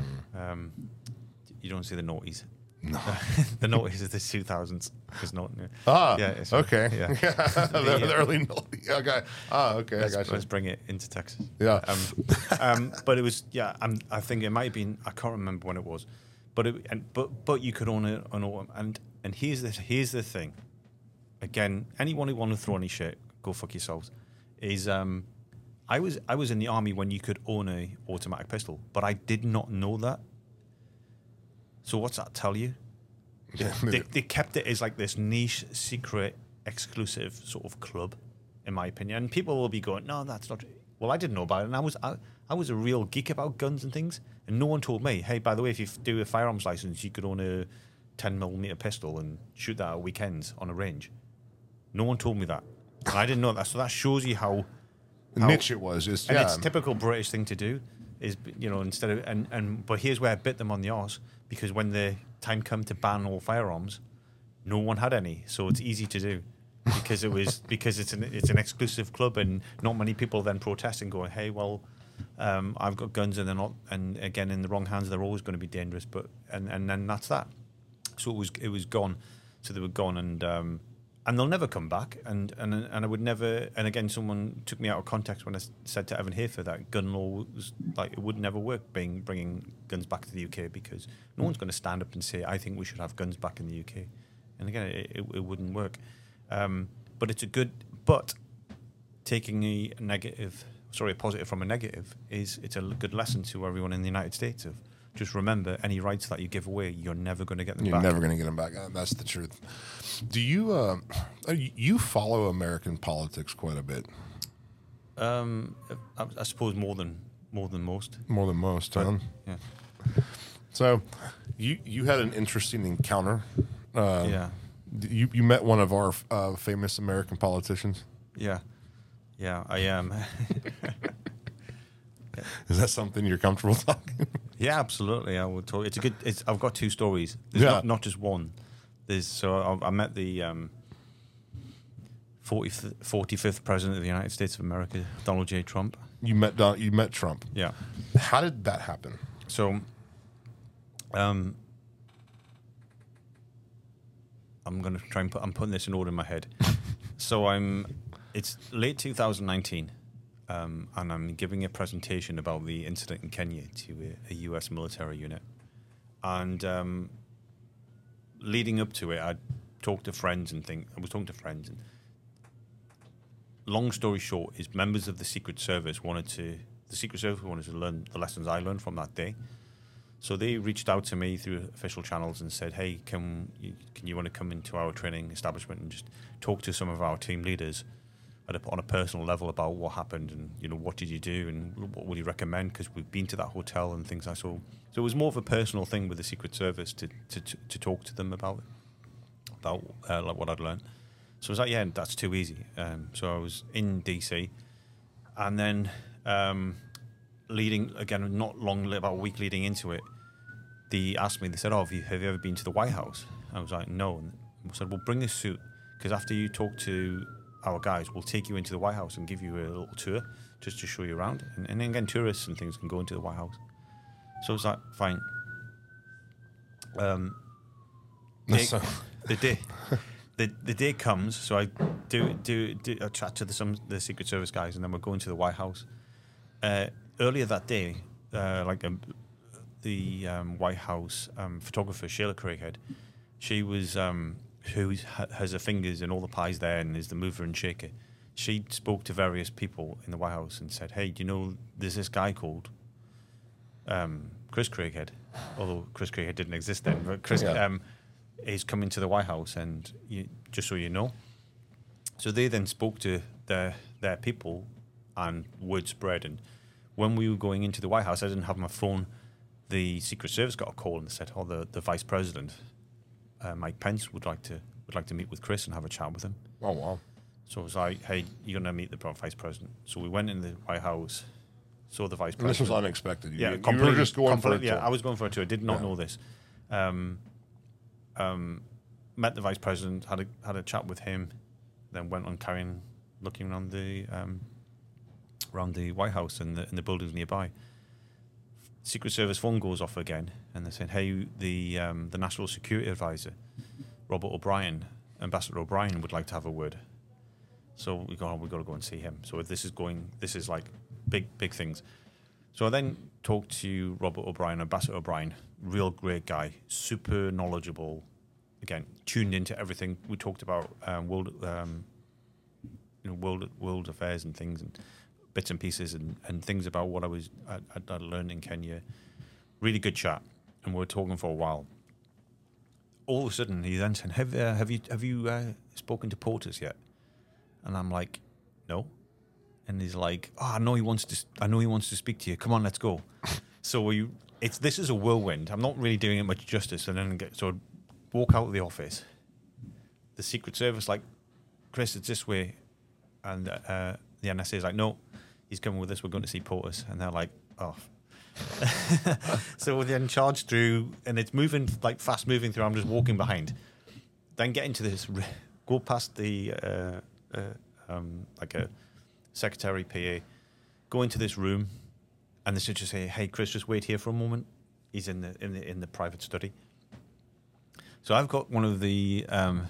You don't say the noughties. No, the noughties is the 2000s. Yeah. Okay. Yeah. the early noughties. Okay. Okay. I got you. Let's bring it into Texas. Yeah. But it was. Yeah. I think it might have been. I can't remember when it was. But you could own an auto. And here's the thing. Again, anyone who want to throw any shit, go fuck yourselves. Is I was in the army when you could own a automatic pistol, but I did not know that. So what's that tell you? They kept it as like this niche, secret, exclusive sort of club, in my opinion. And people will be going, no, that's not. Well, I didn't know about it, and I was a real geek about guns and things, and no one told me, hey, by the way, if you do a firearms license, you could own a 10mm pistol and shoot that at weekends on a range. No one told me that. And I didn't know that. So that shows you how niche it was. It's a typical British thing to do. Is instead of but here's where I bit them on the arse, because when the time come to ban all firearms, no one had any. So it's easy to do because it's an exclusive club, and not many people then protest and going, hey, well, I've got guns, and they're not. And again, in the wrong hands, they're always going to be dangerous. But and then that's that. So it was gone. So they were gone, and they'll never come back. And I would never. And again, someone took me out of context when I said to Evan Hafer that gun law was like it would never work, bringing guns back to the UK, because no one's going to stand up and say I think we should have guns back in the UK. And again, it wouldn't work. But it's a good. But taking a positive from a negative it's a good lesson to everyone in the United States of just remember any rights that you give away, you're never going to get them back. You're never going to get them back. That's the truth. Do you you follow American politics quite a bit? I suppose more than most. More than most, huh? Yeah. So you had an interesting encounter. Yeah. You met one of our famous American politicians. Yeah, I am. Is that something you're comfortable talking? Yeah, absolutely. I would talk. I've got two stories. There's not just one. I met the 45th president of the United States of America, Donald J. Trump. You met Trump. Yeah. How did that happen? So, I'm going to try and I'm putting this in order in my head. So it's late 2019, and I'm giving a presentation about the incident in Kenya to a US military unit. And leading up to it, I talked to friends and long story short is members of the Secret Service wanted to learn the lessons I learned from that day. So they reached out to me through official channels and said, "Hey, can you want to come into our training establishment and just talk to some of our team leaders on a personal level about what happened, and what did you do and what would you recommend, because we've been to that hotel and things like so." So it was more of a personal thing with the Secret Service to talk to them about like what I'd learned. So I was like, yeah, that's too easy. So I was in DC, and then. About a week leading into it, they asked me, they said, have you ever been to the White House? I was like, no. And I said, well, bring a suit, because after you talk to our guys, we'll take you into the White House and give you a little tour just to show you around. And again, tourists and things can go into the White House. So I was like, fine. The day comes, so I do a chat to the Secret Service guys, and then we're going to the White House. Earlier that day, the White House photographer Sheila Craighead, she was who has her fingers in all the pies there and is the mover and shaker. She spoke to various people in the White House and said, "Hey, do you know there's this guy called Chris Craighead?" Although Chris Craighead didn't exist then, but Chris is coming to the White House, and just so you know. So they then spoke to their people, and word spread. And when we were going into the White House, I didn't have my phone. The Secret Service got a call and they said, the Vice President, Mike Pence, would like to meet with Chris and have a chat with him. Oh, wow. So I was like, hey, you're going to meet the Vice President. So we went in the White House, saw the Vice President. And this was unexpected. You were just going for a tour. Yeah, I was going for a tour. I did not know this. Met the Vice President, had a chat with him, then went on looking around the White House and the buildings nearby. Secret Service phone goes off again, and they're saying, "Hey, the National Security Advisor, Robert O'Brien, Ambassador O'Brien, would like to have a word." So we got to go and see him. So if this is like big things. So I then talked to Robert O'Brien, Ambassador O'Brien, real great guy, super knowledgeable. Again, tuned into everything we talked about, world affairs and things, and bits and pieces and things about what I'd learned in Kenya. Really good chat, and we were talking for a while. All of a sudden, he then said, "Have you spoken to POTUS yet?" And I'm like, "No." And he's like, "Oh, I know he wants to speak to you. Come on, let's go." So this is a whirlwind. I'm not really doing it much justice. And then walk out of the office. The Secret Service like, "Chris, it's this way," and the NSA is like, "No, he's coming with us. We're going to see POTUS." And they're like, "Oh." So we're then charged through, and it's moving like fast moving through. I'm just walking behind. Then get into this, go past the like a secretary PA, go into this room, and they should just say, "Hey, Chris, just wait here for a moment." He's in the private study. So I've got one of the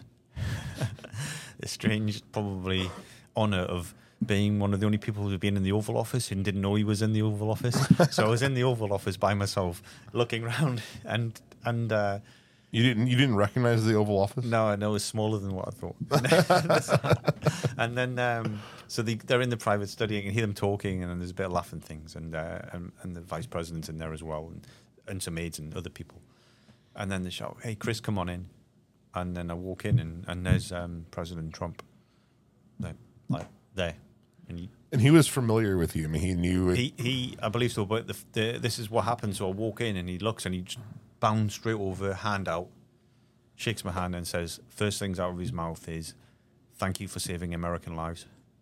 strange, probably, honour of being one of the only people who've been in the Oval Office and didn't know he was in the Oval Office. So I was in the Oval Office by myself, looking around, and You didn't recognize the Oval Office? no, I know it's smaller than what I thought. And then so they're in the private study. You can hear them talking, and then there's a bit of laughing things, and the vice president's in there as well, and some aides and other people. And then they shout, "Hey, Chris, come on in." And then I walk in, and there's President Trump, like there, And he was familiar with you. I mean, he knew it. He I believe so. But this is what happens. So I walk in, and he looks, and he just bounds straight over, hand out, shakes my hand, and says, first things out of his mouth is, "Thank you for saving American lives."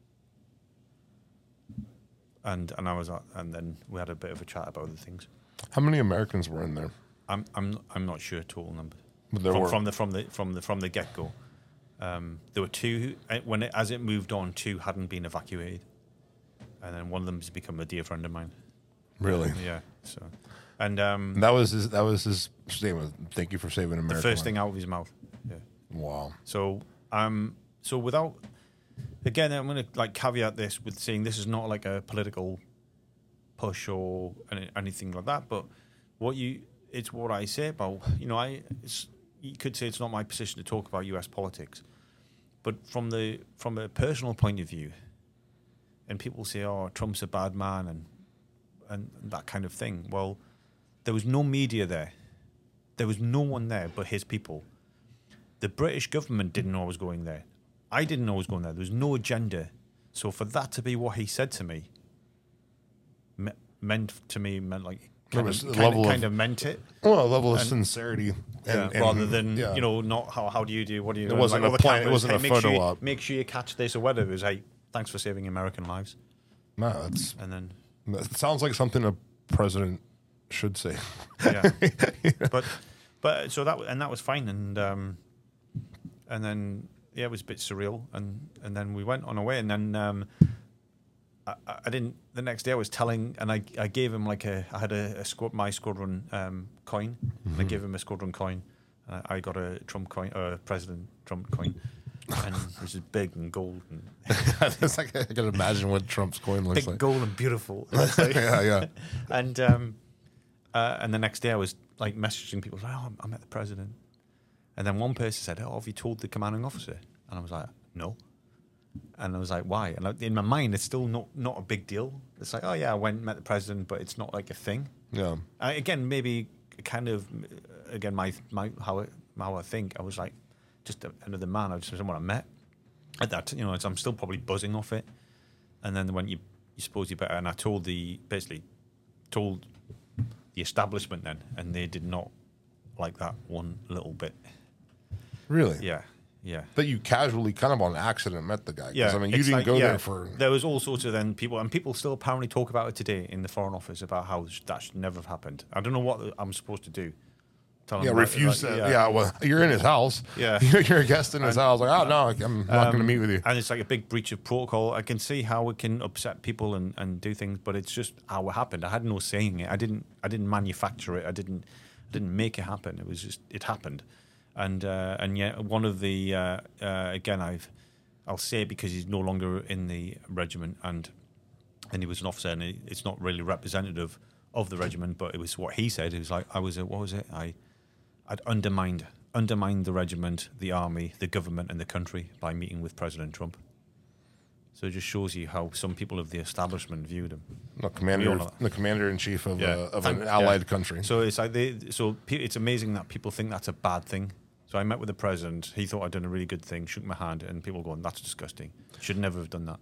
And I was, and then we had a bit of a chat about other things. How many Americans were in there? I'm not sure total number. But there were. From the get go. There were two as it moved on. Two hadn't been evacuated, and then one of them has become a dear friend of mine. Really? Yeah. So, and that was his statement. Thank you for saving America. the first thing out of his mouth. Yeah. Wow. So so without, again, I'm going to caveat this with saying this is not like a political push or anything like that, but it's what I say about, you could say it's not my position to talk about US politics, but from a personal point of view, and people say, "Oh, Trump's a bad man," and that kind of thing. Well, there was no media there. There was no one there but his people. The British government didn't know I was going there. I didn't know I was going there. There was no agenda. So for that to be what he said to me, meant like kind of meant it. Well, a level of sincerity, rather than not how do you do, what do you do? It wasn't a plan. It wasn't a photo op. Make sure you catch this or whatever. It was, "Hey, thanks for saving American lives." No, it sounds like something a president should say. Yeah, but so that was fine, and then it was a bit surreal, and then we went on our way, and then I didn't. The next day I was telling, and I gave him I had my squadron coin, and I gave him a squadron coin. I got a Trump coin, President Trump coin, and which is big and gold. And it's like I can imagine what Trump's coin looks big like. Gold and beautiful. Yeah. And the next day I was messaging people, "Oh, I met the president," and then one person said, "Oh, have you told the commanding officer?" And I was like, "No." And I was like, "Why?" And in my mind, it's still not a big deal. It's like, "Oh yeah, I went and met the president," but it's not like a thing. Yeah. Again, maybe kind of, my how I think. I was like, just another man. I just someone I met. At that, I'm still probably buzzing off it. And then when you suppose you better, and I basically told the establishment then, and they did not like that one little bit. Really? Yeah. That you casually, kind of on accident, met the guy. Yeah, I mean, you didn't go there for. There was all sorts of then people, and people still apparently talk about it today in the Foreign Office about how that should never have happened. I don't know what I'm supposed to do. Tell him refuse. Well, you're in his house. Yeah, you're a guest in his house. Like, "Oh no, I'm not going to meet with you." And it's like a big breach of protocol. I can see how it can upset people and do things, but it's just how it happened. I had no say in it. I didn't manufacture it. I didn't make it happen. It was just it happened. And yet one of the again I'll say it because he's no longer in the regiment, and he was an officer, and it's not really representative of the regiment, but it was what he said. It was like I'd undermined the regiment, the army, the government, and the country by meeting with President Trump. So it just shows you how some people of the establishment viewed him. The commander in chief of an allied country. So it's like it's amazing that people think that's a bad thing. So I met with the president. He thought I'd done a really good thing, shook my hand, and people going, "That's disgusting. Should never have done that."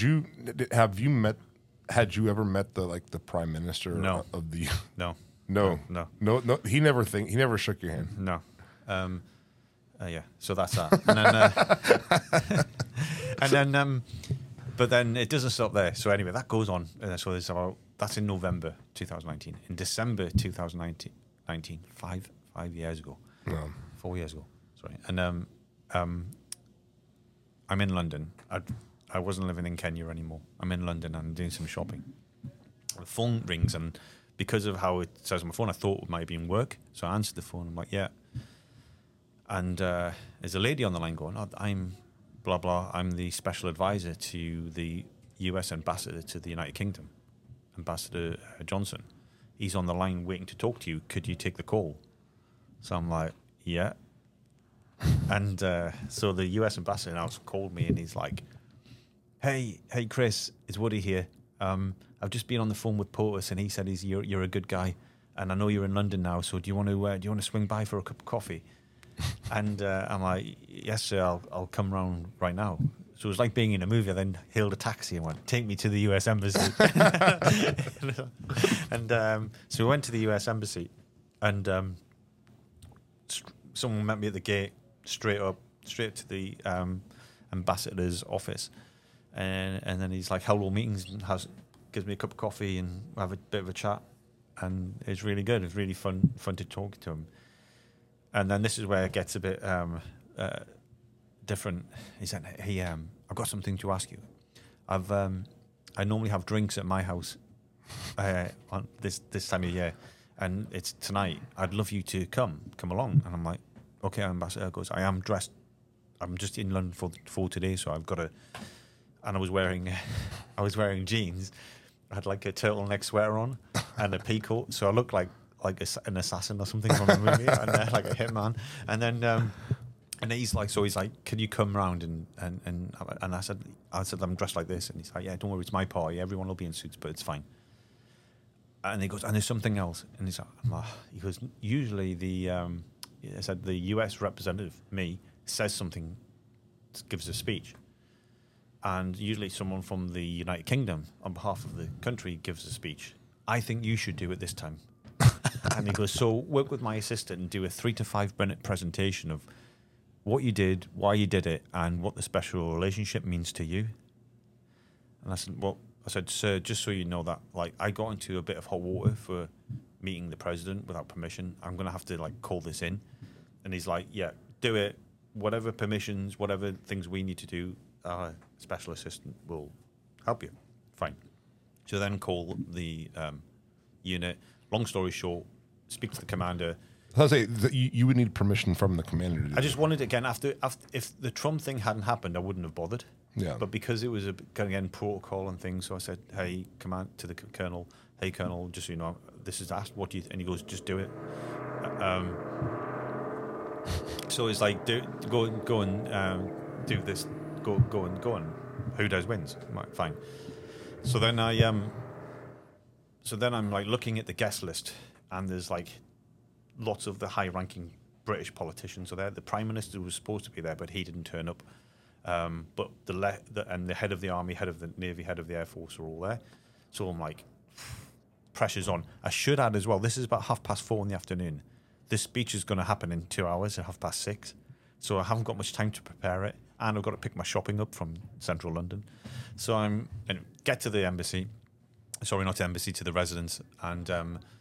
Had you ever met the prime minister of the? No. He never shook your hand. No. Yeah. So that's that. And then, but then it doesn't stop there. So anyway, that goes on. So that's in November 2019. In December 2019, 5 years ago. No. 4 years ago, sorry. And I'm in London. I wasn't living in Kenya anymore. I'm in London and I'm doing some shopping. The phone rings, and because of how it says on my phone, I thought it might be in work. So I answered the phone. I'm like, yeah. And there's a lady on the line going, I'm blah, blah. I'm the special advisor to the US ambassador to the United Kingdom, Ambassador Johnson. He's on the line waiting to talk to you. Could you take the call? So I'm like, yeah. And so the US ambassador now called me, and he's like, hey, Chris, it's Woody here. I've just been on the phone with POTUS, and he said you're a good guy, and I know you're in London now. So do you want to swing by for a cup of coffee? And I'm like, yes, sir. I'll come round right now. So it was like being in a movie. I then hailed a taxi and went, take me to the US embassy. And so we went to the US embassy, and someone met me at the gate, straight up to the ambassador's office, and then he's like, hello, meetings, and gives me a cup of coffee, and we have a bit of a chat, and it's really good. It's really fun to talk to him. And then this is where it gets a bit different. He said, hey, I've got something to ask you. I normally have drinks at my house on this time of year, and it's tonight. I'd love you to come along. And I'm like, okay, Ambassador. Goes, I am dressed. I'm just in London for today, so I've got to. And I was wearing jeans. I had like a turtleneck sweater on and a pea coat, so I looked like an assassin or something from a movie, and like a hitman. And then and he's like, can you come round and I said I'm dressed like this, and he's like, yeah, don't worry, it's my party. Everyone will be in suits, but it's fine. And he goes, and there's something else, and he's like, he goes, usually I said the US representative, me, says something, gives a speech. And usually someone from the United Kingdom on behalf of the country gives a speech. I think you should do it this time. And he goes, so work with my assistant and do a 3 to 5 minute presentation of what you did, why you did it, and what the special relationship means to you. And I said, sir, just so you know that, like, I got into a bit of hot water for meeting the president without permission. I'm going to have to, like, call this in. And he's like, yeah, do it. Whatever permissions, whatever things we need to do, our special assistant will help you. Fine. So then call the unit. Long story short, speak to the commander. I was say you would need permission from the commander to do I just wanted, again, after if the Trump thing hadn't happened, I wouldn't have bothered. Yeah. But because it was again protocol and things, so I said, hey, command to the colonel, hey, colonel, just so you know, this is asked. What do you? And he goes, just do it. So it's like, go and do this. Go and who does wins. Right, fine. So then I'm like looking at the guest list, and there's like lots of the high-ranking British politicians are there. The Prime Minister was supposed to be there, but he didn't turn up. But the head of the army, head of the navy, head of the air force are all there. So I'm like, pressure's on. I should add as well, this is about 4:30 in the afternoon. This speech is going to happen in 2 hours at 6:30. So I haven't got much time to prepare it, and I've got to pick my shopping up from central London. So get to the embassy. Sorry, not the embassy, to the residence, and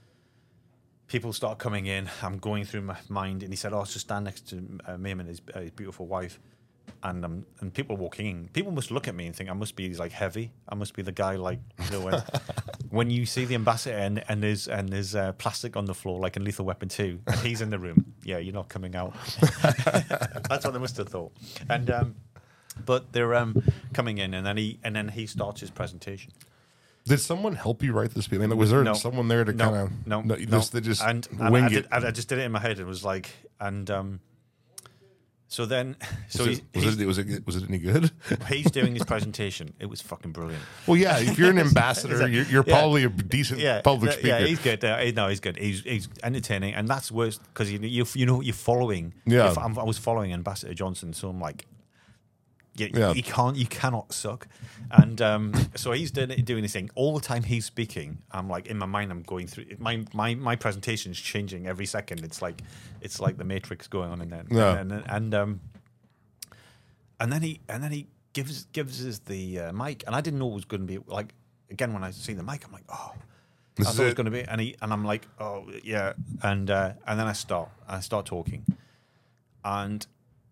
people start coming in. I'm going through my mind, and he said, just stand next to Mim and his beautiful wife. And people are walking in. People must look at me and think I must be like heavy. I must be the guy, like, you know, when you see the ambassador and there's plastic on the floor like in Lethal Weapon 2, and he's in the room. Yeah, you're not coming out. That's what they must have thought. And but they're coming in, and then he starts his presentation. Did someone help you write this speech? Was there someone there to kind of no? They just wing it. I just did it in my head. It was like, and so then, was it any good? He's doing his presentation. It was fucking brilliant. Well, yeah, if you're an ambassador, you're probably a decent public speaker. Yeah, he's good. No, he's good. He's entertaining, and that's worse because you know you're following. Yeah, I was following Ambassador Johnson, so I'm like, you cannot suck. And so he's doing his thing all the time. He's speaking. I'm like, in my mind, I'm going through my presentation is changing every second. It's like the Matrix going on in there. Yeah. And then he gives us the mic, and I didn't know it was going to be like, again, when I see the mic, I'm like, I thought it was going to be, and I'm like, oh yeah, and then I start talking, and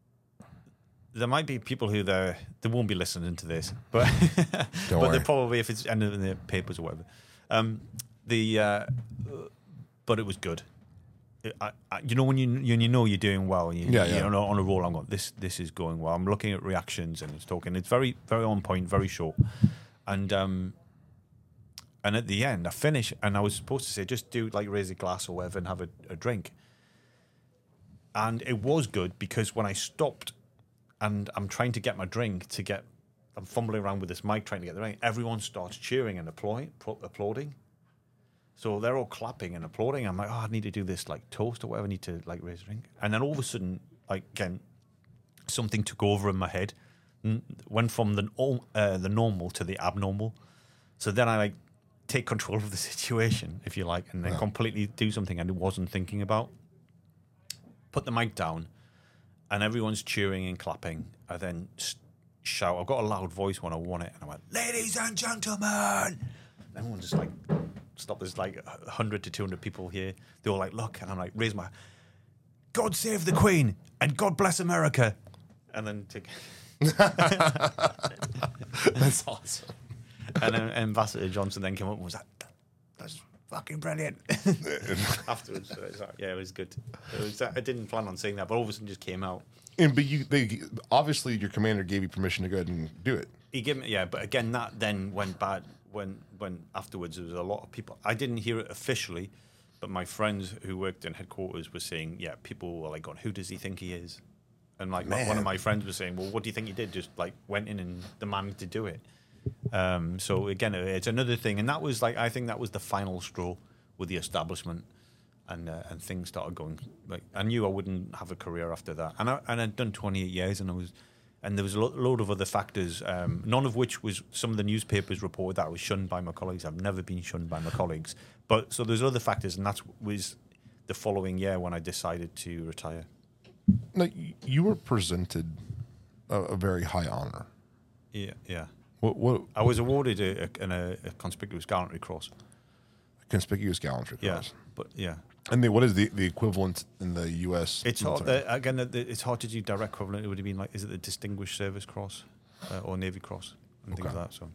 there might be people who they won't be listening to this, but they probably, if it's ended in their papers or whatever. But it was good. You know when you know you're doing well, and you're on a roll. I'm going, this is going well. I'm looking at reactions and it's talking. It's very very on point, very short, and at the end I finish and I was supposed to say just do like raise a glass or whatever and have a drink. And it was good because when I stopped and I'm trying to get my drink I'm fumbling around with this mic trying to get the drink. Everyone starts cheering and applauding. So they're all clapping and applauding. I'm like, I need to do this like toast or whatever. I need to like raise a drink. And then all of a sudden, like again, something took over in my head. Went from the normal to the abnormal. So then I like take control of the situation, if you like, and then completely do something I wasn't thinking about. Put the mic down, and everyone's cheering and clapping. I then shout. I've got a loud voice when I want it, and I went, "Ladies and gentlemen!" Everyone just like stop. There's like 100 to 200 people here. They all like look, and I'm like, raise my, God save the Queen and God bless America, and then take. That's awesome. And then Ambassador Johnson then came up and was like, "That's fucking brilliant." Afterwards, so it's like, yeah, it was good. I didn't plan on saying that, but all of a sudden just came out. But obviously your commander gave you permission to go ahead and do it. He gave me, but again, that then went bad when afterwards there was a lot of people. I didn't hear it officially, but my friends who worked in headquarters were saying, people were like, going, "Who does he think he is?" And like one of my friends was saying, "Well, what do you think he did? Just like went in and demanded to do it." So again, it's another thing, and that was like, I think that was the final straw with the establishment, and things started going. Like I knew I wouldn't have a career after that, and I'd done 28 years, and there was a load of other factors, none of which was some of the newspapers reported that I was shunned by my colleagues. I've never been shunned by my colleagues, but so there's other factors, and that was the following year when I decided to retire. Now, you were presented a very high honor. Yeah. What? I was awarded a conspicuous gallantry cross. Conspicuous gallantry cross. Yeah, but yeah. And what is the equivalent in the U.S.? It's hard, it's hard to do direct equivalent. It would have been like, is it the Distinguished Service Cross or Navy Cross and things like that? So,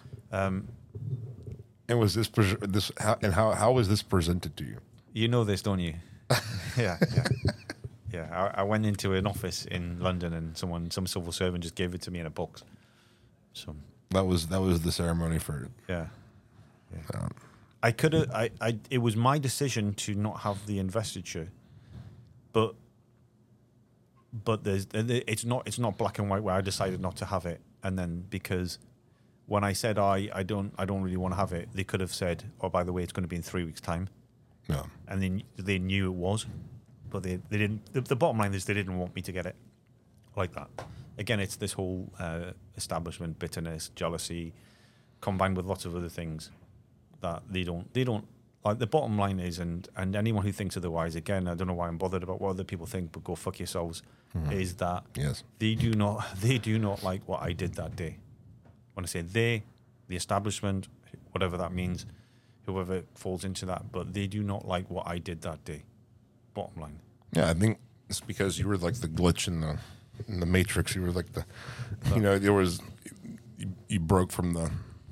and was how was this presented to you? You know this, don't you? Yeah. I went into an office in London, and some civil servant just gave it to me in a box. So that was the ceremony for it. Yeah. I could have. It was my decision to not have the investiture, but it's not black and white where I decided not to have it, and then because when I said I don't really want to have it, they could have said, "Oh, by the way, it's going to be in 3 weeks' time." Yeah. And then they knew it was, but they didn't. The bottom line is they didn't want me to get it like that. Again, it's this whole establishment bitterness, jealousy, combined with lots of other things that they don't like. The bottom line is, and anyone who thinks otherwise, again, I don't know why I'm bothered about what other people think, but go fuck yourselves. Is that they do not like what I did that day. When I say they, the establishment, whatever that means, whoever falls into that, but they do not like what I did that day. Bottom line. Yeah, I think it's because you were like the glitch in the Matrix. You were like there was you broke from the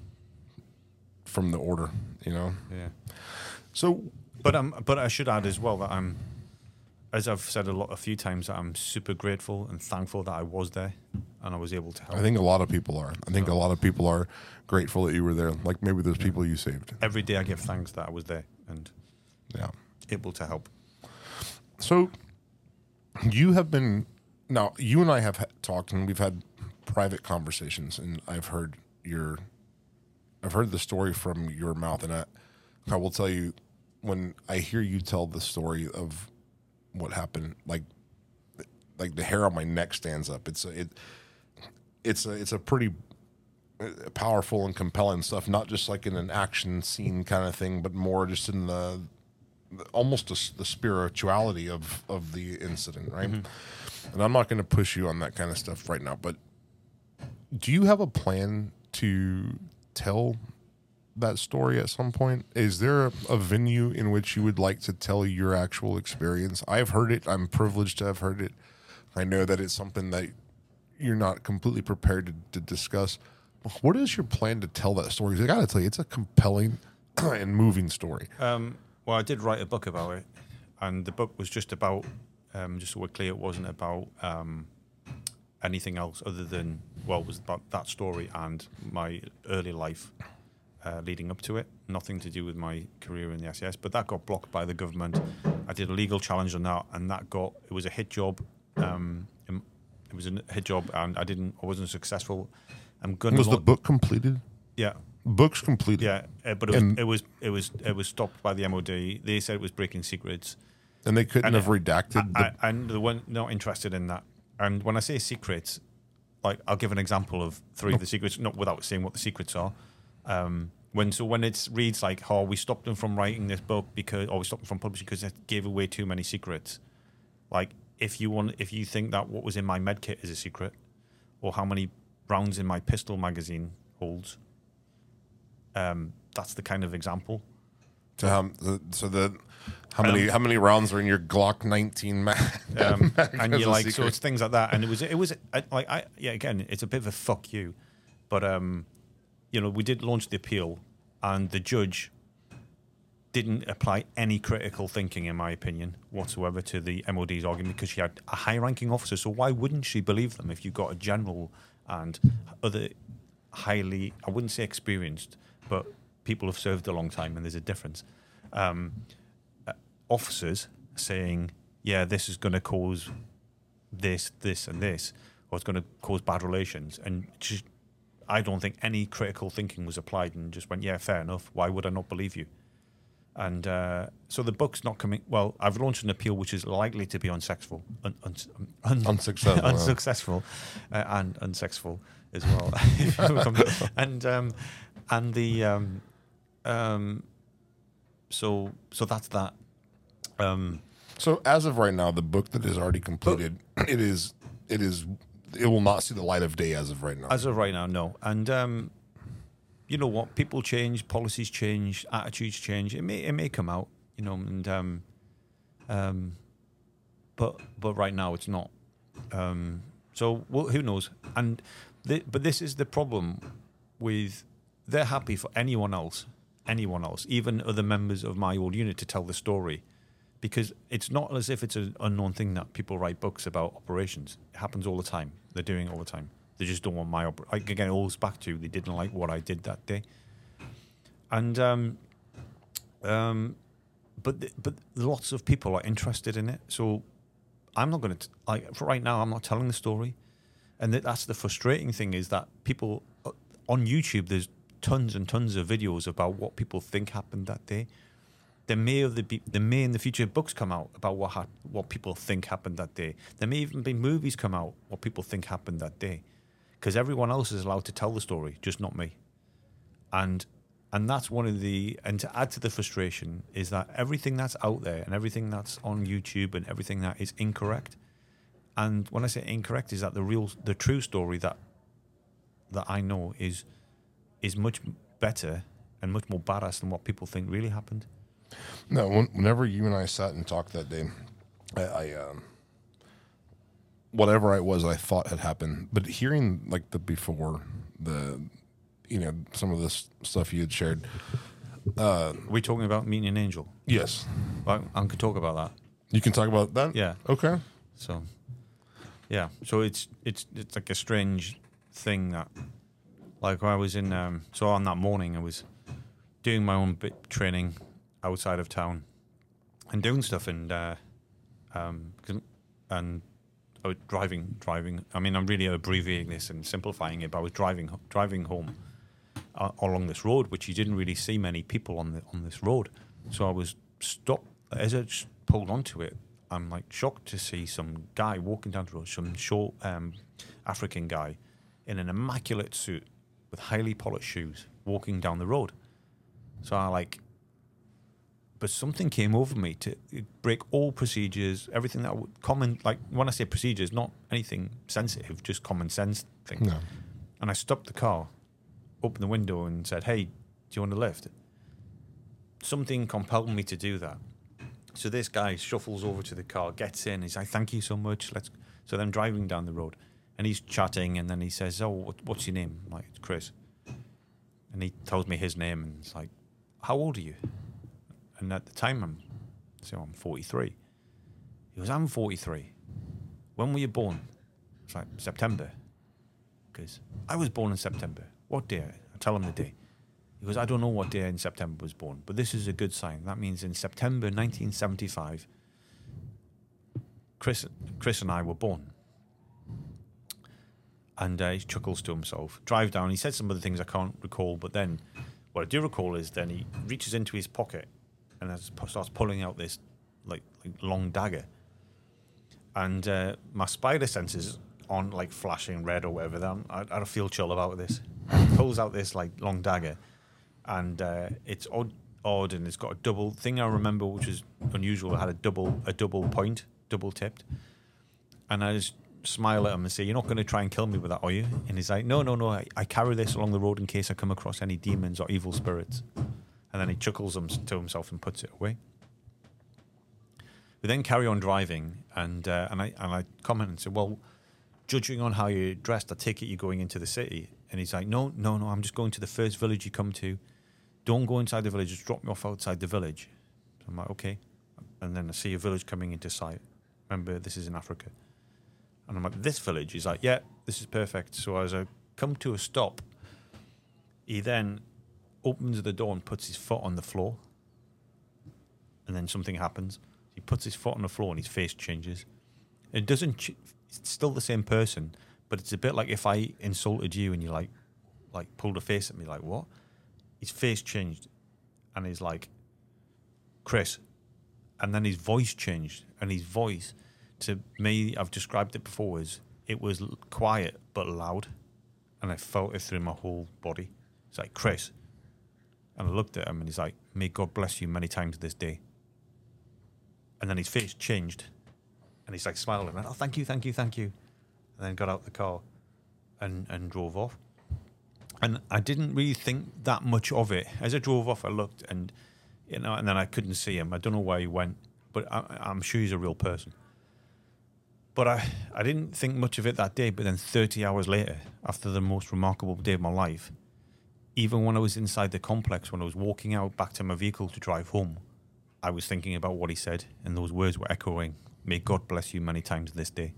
order, Yeah. So, but I should add as well that I'm, as I've said a few times, that I'm super grateful and thankful that I was there and I was able to help. I think a lot of people are. I think a lot of people are grateful that you were there. Like maybe there's people you saved. Every day I give thanks that I was there and able to help. So you have been, now you and I have talked and we've had private conversations, and I've heard the story from your mouth, and I will tell you, when I hear you tell the story of what happened, like the hair on my neck stands up. It's a pretty powerful and compelling stuff, not just like in an action scene kind of thing, but more just in almost the spirituality of the incident, right? Mm-hmm. And I'm not going to push you on that kind of stuff right now, but do you have a plan to tell that story at some point? Is there a venue in which you would like to tell your actual experience? I've heard it. I'm privileged to have heard it. I know that it's something that you're not completely prepared to discuss. What is your plan to tell that story? 'Cause I got to tell you, it's a compelling, and moving story. Well, I did write a book about it, and the book was just about, just so we're clear, it wasn't about anything else other than, well, it was about that story and my early life leading up to it. Nothing to do with my career in the SAS, but that got blocked by the government. I did a legal challenge on that, and it was a hit job. It was a hit job, and I wasn't successful. Was the book completed? Yeah. Book's completed. Yeah, but it was stopped by the MOD. They said it was breaking secrets, and they couldn't have redacted. And they weren't not interested in that. And when I say secrets, like I'll give an example of three of the secrets, not without saying what the secrets are. When it reads like, "Oh, we stopped them from writing this book or we stopped them from publishing because it gave away too many secrets." Like if you think that what was in my med kit is a secret, or how many rounds in my pistol magazine holds. That's the kind of example. So how many rounds are in your Glock 19 and you're like, so it's things like that. And it was like again, it's a bit of a fuck you, but we did launch the appeal, and the judge didn't apply any critical thinking, in my opinion, whatsoever to the MOD's argument, because she had a high-ranking officer. So why wouldn't she believe them if you've got a general and other highly, I wouldn't say experienced, but people have served a long time, and there's a difference. Officers saying, yeah, this is going to cause this, and this, or it's going to cause bad relations. And I don't think any critical thinking was applied, and just went, yeah, fair enough. Why would I not believe you? And so the book's not coming. Well, I've launched an appeal which is likely to be unsuccessful, unsuccessful, and unsexful as well. So that's that. So as of right now, the book that is already completed, it will not see the light of day as of right now. As of right now, no. And you know what? People change, policies change, attitudes change. It may come out, and but right now it's not. So who knows? And but this is the problem with. They're happy for anyone else, even other members of my old unit, to tell the story, because it's not as if it's an unknown thing that people write books about operations. It happens all the time. They're doing it all the time. They just don't want my again. It all goes back to they didn't like what I did that day, and but lots of people are interested in it. So I'm not going to for right now. I'm not telling the story, and that's the frustrating thing is that people on YouTube. There's tons and tons of videos about what people think happened that day. There may in the future books come out about what people think happened that day. There may even be movies come out what people think happened that day, because everyone else is allowed to tell the story, just not me. And that's one of and to add to the frustration is that everything that's out there and everything that's on YouTube and everything that is incorrect. And when I say incorrect, is that the true story that I know is much better and much more badass than what people think really happened. No, whenever you and I sat and talked that day, I whatever it was I thought had happened, but hearing like some of this stuff you had shared. We talking about meeting an angel? Yes. I can talk about that. You can talk about that? Yeah. Okay. So, yeah. So it's like a strange thing that. Like I was so on that morning, I was doing my own bit training outside of town, and doing stuff, and I was driving. I mean, I'm really abbreviating this and simplifying it, but I was driving home along this road, which you didn't really see many people on this road. So I was stopped as I just pulled onto it. I'm like shocked to see some guy walking down the road, some short African guy in an immaculate suit, with highly polished shoes, walking down the road. So but something came over me to break all procedures, everything that would common, like when I say procedures, not anything sensitive, just common sense thing. No. And I stopped the car, opened the window and said, hey, do you want a lift? Something compelled me to do that. So this guy shuffles over to the car, gets in, he's like, thank you so much. So then driving down the road. And he's chatting, and then he says, oh, what's your name? I'm like, it's Chris. And he tells me his name, and it's like, how old are you? And at the time, I'm 43. He goes, I'm 43. When were you born? It's like, September. Because I was born in September. What day? I tell him the day. He goes, I don't know what day in September I was born, but this is a good sign. That means in September 1975, Chris and I were born. And he chuckles to himself. Drive down. He said some of the things I can't recall, but then what I do recall is then he reaches into his pocket and starts pulling out this like long dagger. And my spider senses on like flashing red or whatever. Then I feel chill about this. He pulls out this like long dagger, and it's odd, and it's got a double thing. I remember, which is unusual. It had a double point, double tipped, and I just smile at him and say, "You're not going to try and kill me with that, are you?" And he's like, "No. I carry this along the road in case I come across any demons or evil spirits." And then he chuckles to himself and puts it away. We then carry on driving, and I comment and say, "Well, judging on how you're dressed, I take it you're going into the city." And he's like, No, I'm just going to the first village you come to. Don't go inside the village, just drop me off outside the village. So I'm like, okay. And then I see a village coming into sight. Remember, this is in Africa. And I'm like, this village? He's like, yeah, this is perfect. So as I come to a stop, he then opens the door and puts his foot on the floor. And then something happens. He puts his foot on the floor and his face changes. It doesn't... It's still the same person, but it's a bit like if I insulted you and you like pulled a face at me, like, what? His face changed, and he's like, Chris. And then his voice changed, and his voice, to me, I've described it before, it was quiet but loud, and I felt it through my whole body. It's like, Chris. And I looked at him, and he's like, may God bless you many times this day. And then his face changed, and he's like smiling, and oh, thank you. And then got out the car and drove off. And I didn't really think that much of it. As I drove off, I looked, and and then I couldn't see him. I don't know where he went, but I'm sure he's a real person. But I didn't think much of it that day. But then 30 hours later, after the most remarkable day of my life, even when I was inside the complex, when I was walking out back to my vehicle to drive home, I was thinking about what he said, and those words were echoing, may God bless you many times this day.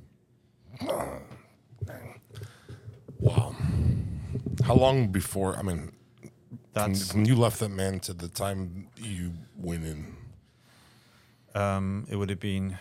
Wow. How long before, from you left that man to the time you went in? It would have been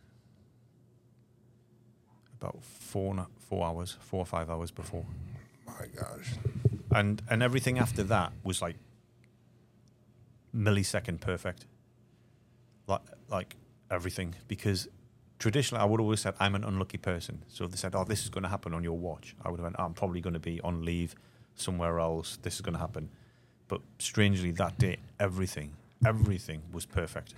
about 4 or 5 hours before. My gosh. And everything after that was like millisecond perfect. Like everything, because traditionally, I would have always said, I'm an unlucky person. So if they said, oh, this is going to happen on your watch, I would have went, oh, I'm probably going to be on leave somewhere else. This is going to happen. But strangely, that day, everything was perfect.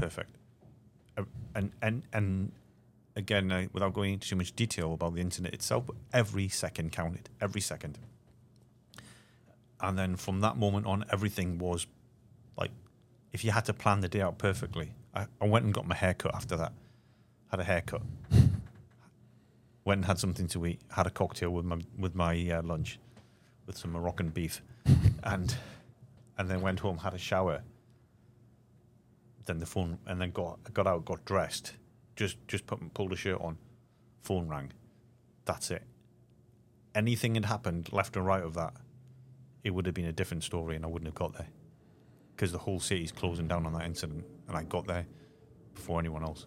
And again, without going into too much detail about the incident itself, but every second counted. Every second. And then from that moment on, everything was like, if you had to plan the day out perfectly, I went and got my hair cut after that. Had a haircut. Went and had something to eat. Had a cocktail with my lunch, with some Moroccan beef, and then went home. Had a shower. Then the phone, and then got out, got dressed. Just pulled a shirt on. Phone rang. That's it. Anything had happened left and right of that, it would have been a different story, and I wouldn't have got there, because the whole city's closing down on that incident, and I got there before anyone else.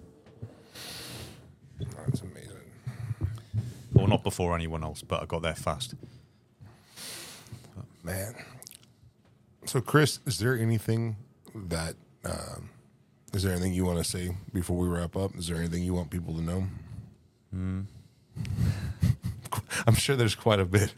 That's amazing. Well, not before anyone else, but I got there fast. Man. So, Chris, is there anything you want to say before we wrap up? Is there anything you want people to know? I'm sure there's quite a bit.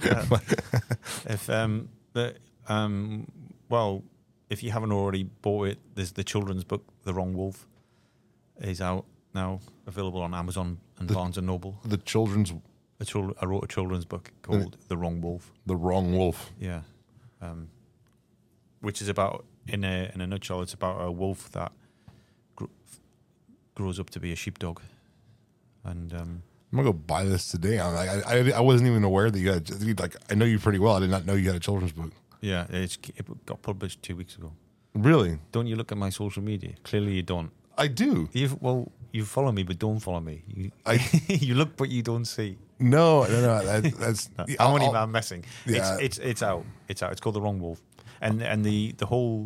Well, if you haven't already bought it, there's the children's book, The Wrong Wolf, is out now, available on Amazon and Barnes and Noble. The children's... I wrote a children's book called The Wrong Wolf. The Wrong Wolf. Yeah. Which is about, in a nutshell, it's about a wolf that grows up to be a sheepdog. And I'm gonna go buy this today. I wasn't even aware that you had, I know you pretty well. I did not know you had a children's book. Yeah, it got published 2 weeks ago. Really? Don't you look at my social media? Clearly you don't. I do. You follow me, but don't follow me. You look, but you don't see. No. That's. I'm messing. Yeah. It's out. It's out. It's called The Wrong Wolf, and the whole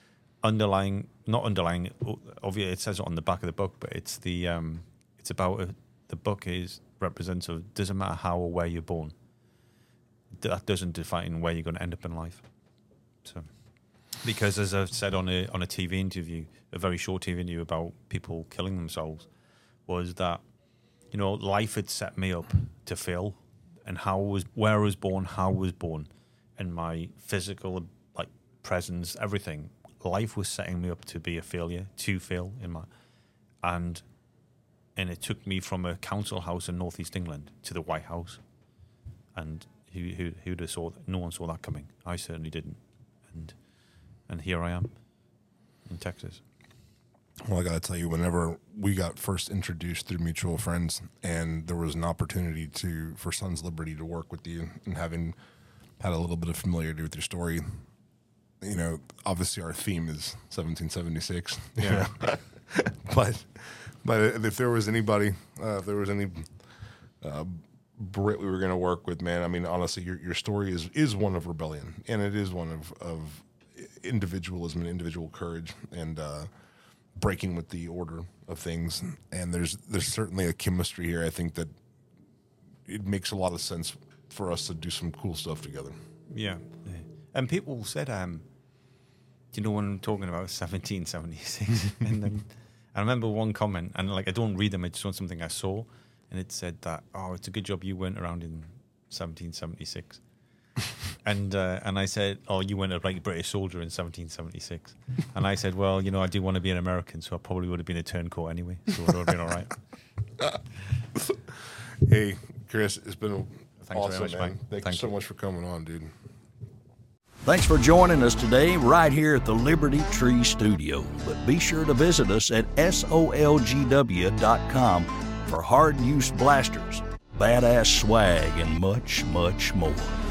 not underlying. Obviously, it says it on the back of the book, but it's about the book represents of doesn't matter how or where you're born. That doesn't define where you're going to end up in life. So, because as I've said on a TV interview, a very short TV interview about people killing themselves, was that, you know, life had set me up to fail, and where I was born, how I was born, and my physical presence, everything. Life was setting me up to be a failure, to fail and it took me from a council house in northeast England to the White House, and who'd have saw that? No one saw that coming. I certainly didn't, and here I am in Texas. Well, I got to tell you, whenever we got first introduced through mutual friends, and there was an opportunity for Sons Liberty to work with you, and having had a little bit of familiarity with your story, you know, obviously our theme is 1776. Yeah. but if there was anybody, if there was any Brit we were going to work with, man, I mean, honestly, your story is one of rebellion, and it is one of individualism and individual courage, and breaking with the order of things. And there's certainly a chemistry here. I think that it makes a lot of sense for us to do some cool stuff together. Yeah. And people said, you know, when I'm talking about 1776, and then I remember one comment, and I don't read them, it's just something I saw, and it said that, oh, it's a good job you weren't around in 1776. and I said, oh, you weren't a British soldier in 1776. And I said, well, you know, I do want to be an American, so I probably would have been a turncoat anyway, so it would have been all right. Hey, Chris, it's been Thanks awesome, very much, man. Mike. Thank you so much for coming on, dude. Thanks for joining us today right here at the Liberty Tree Studio. But be sure to visit us at solgw.com for hard use blasters, badass swag, and much, much more.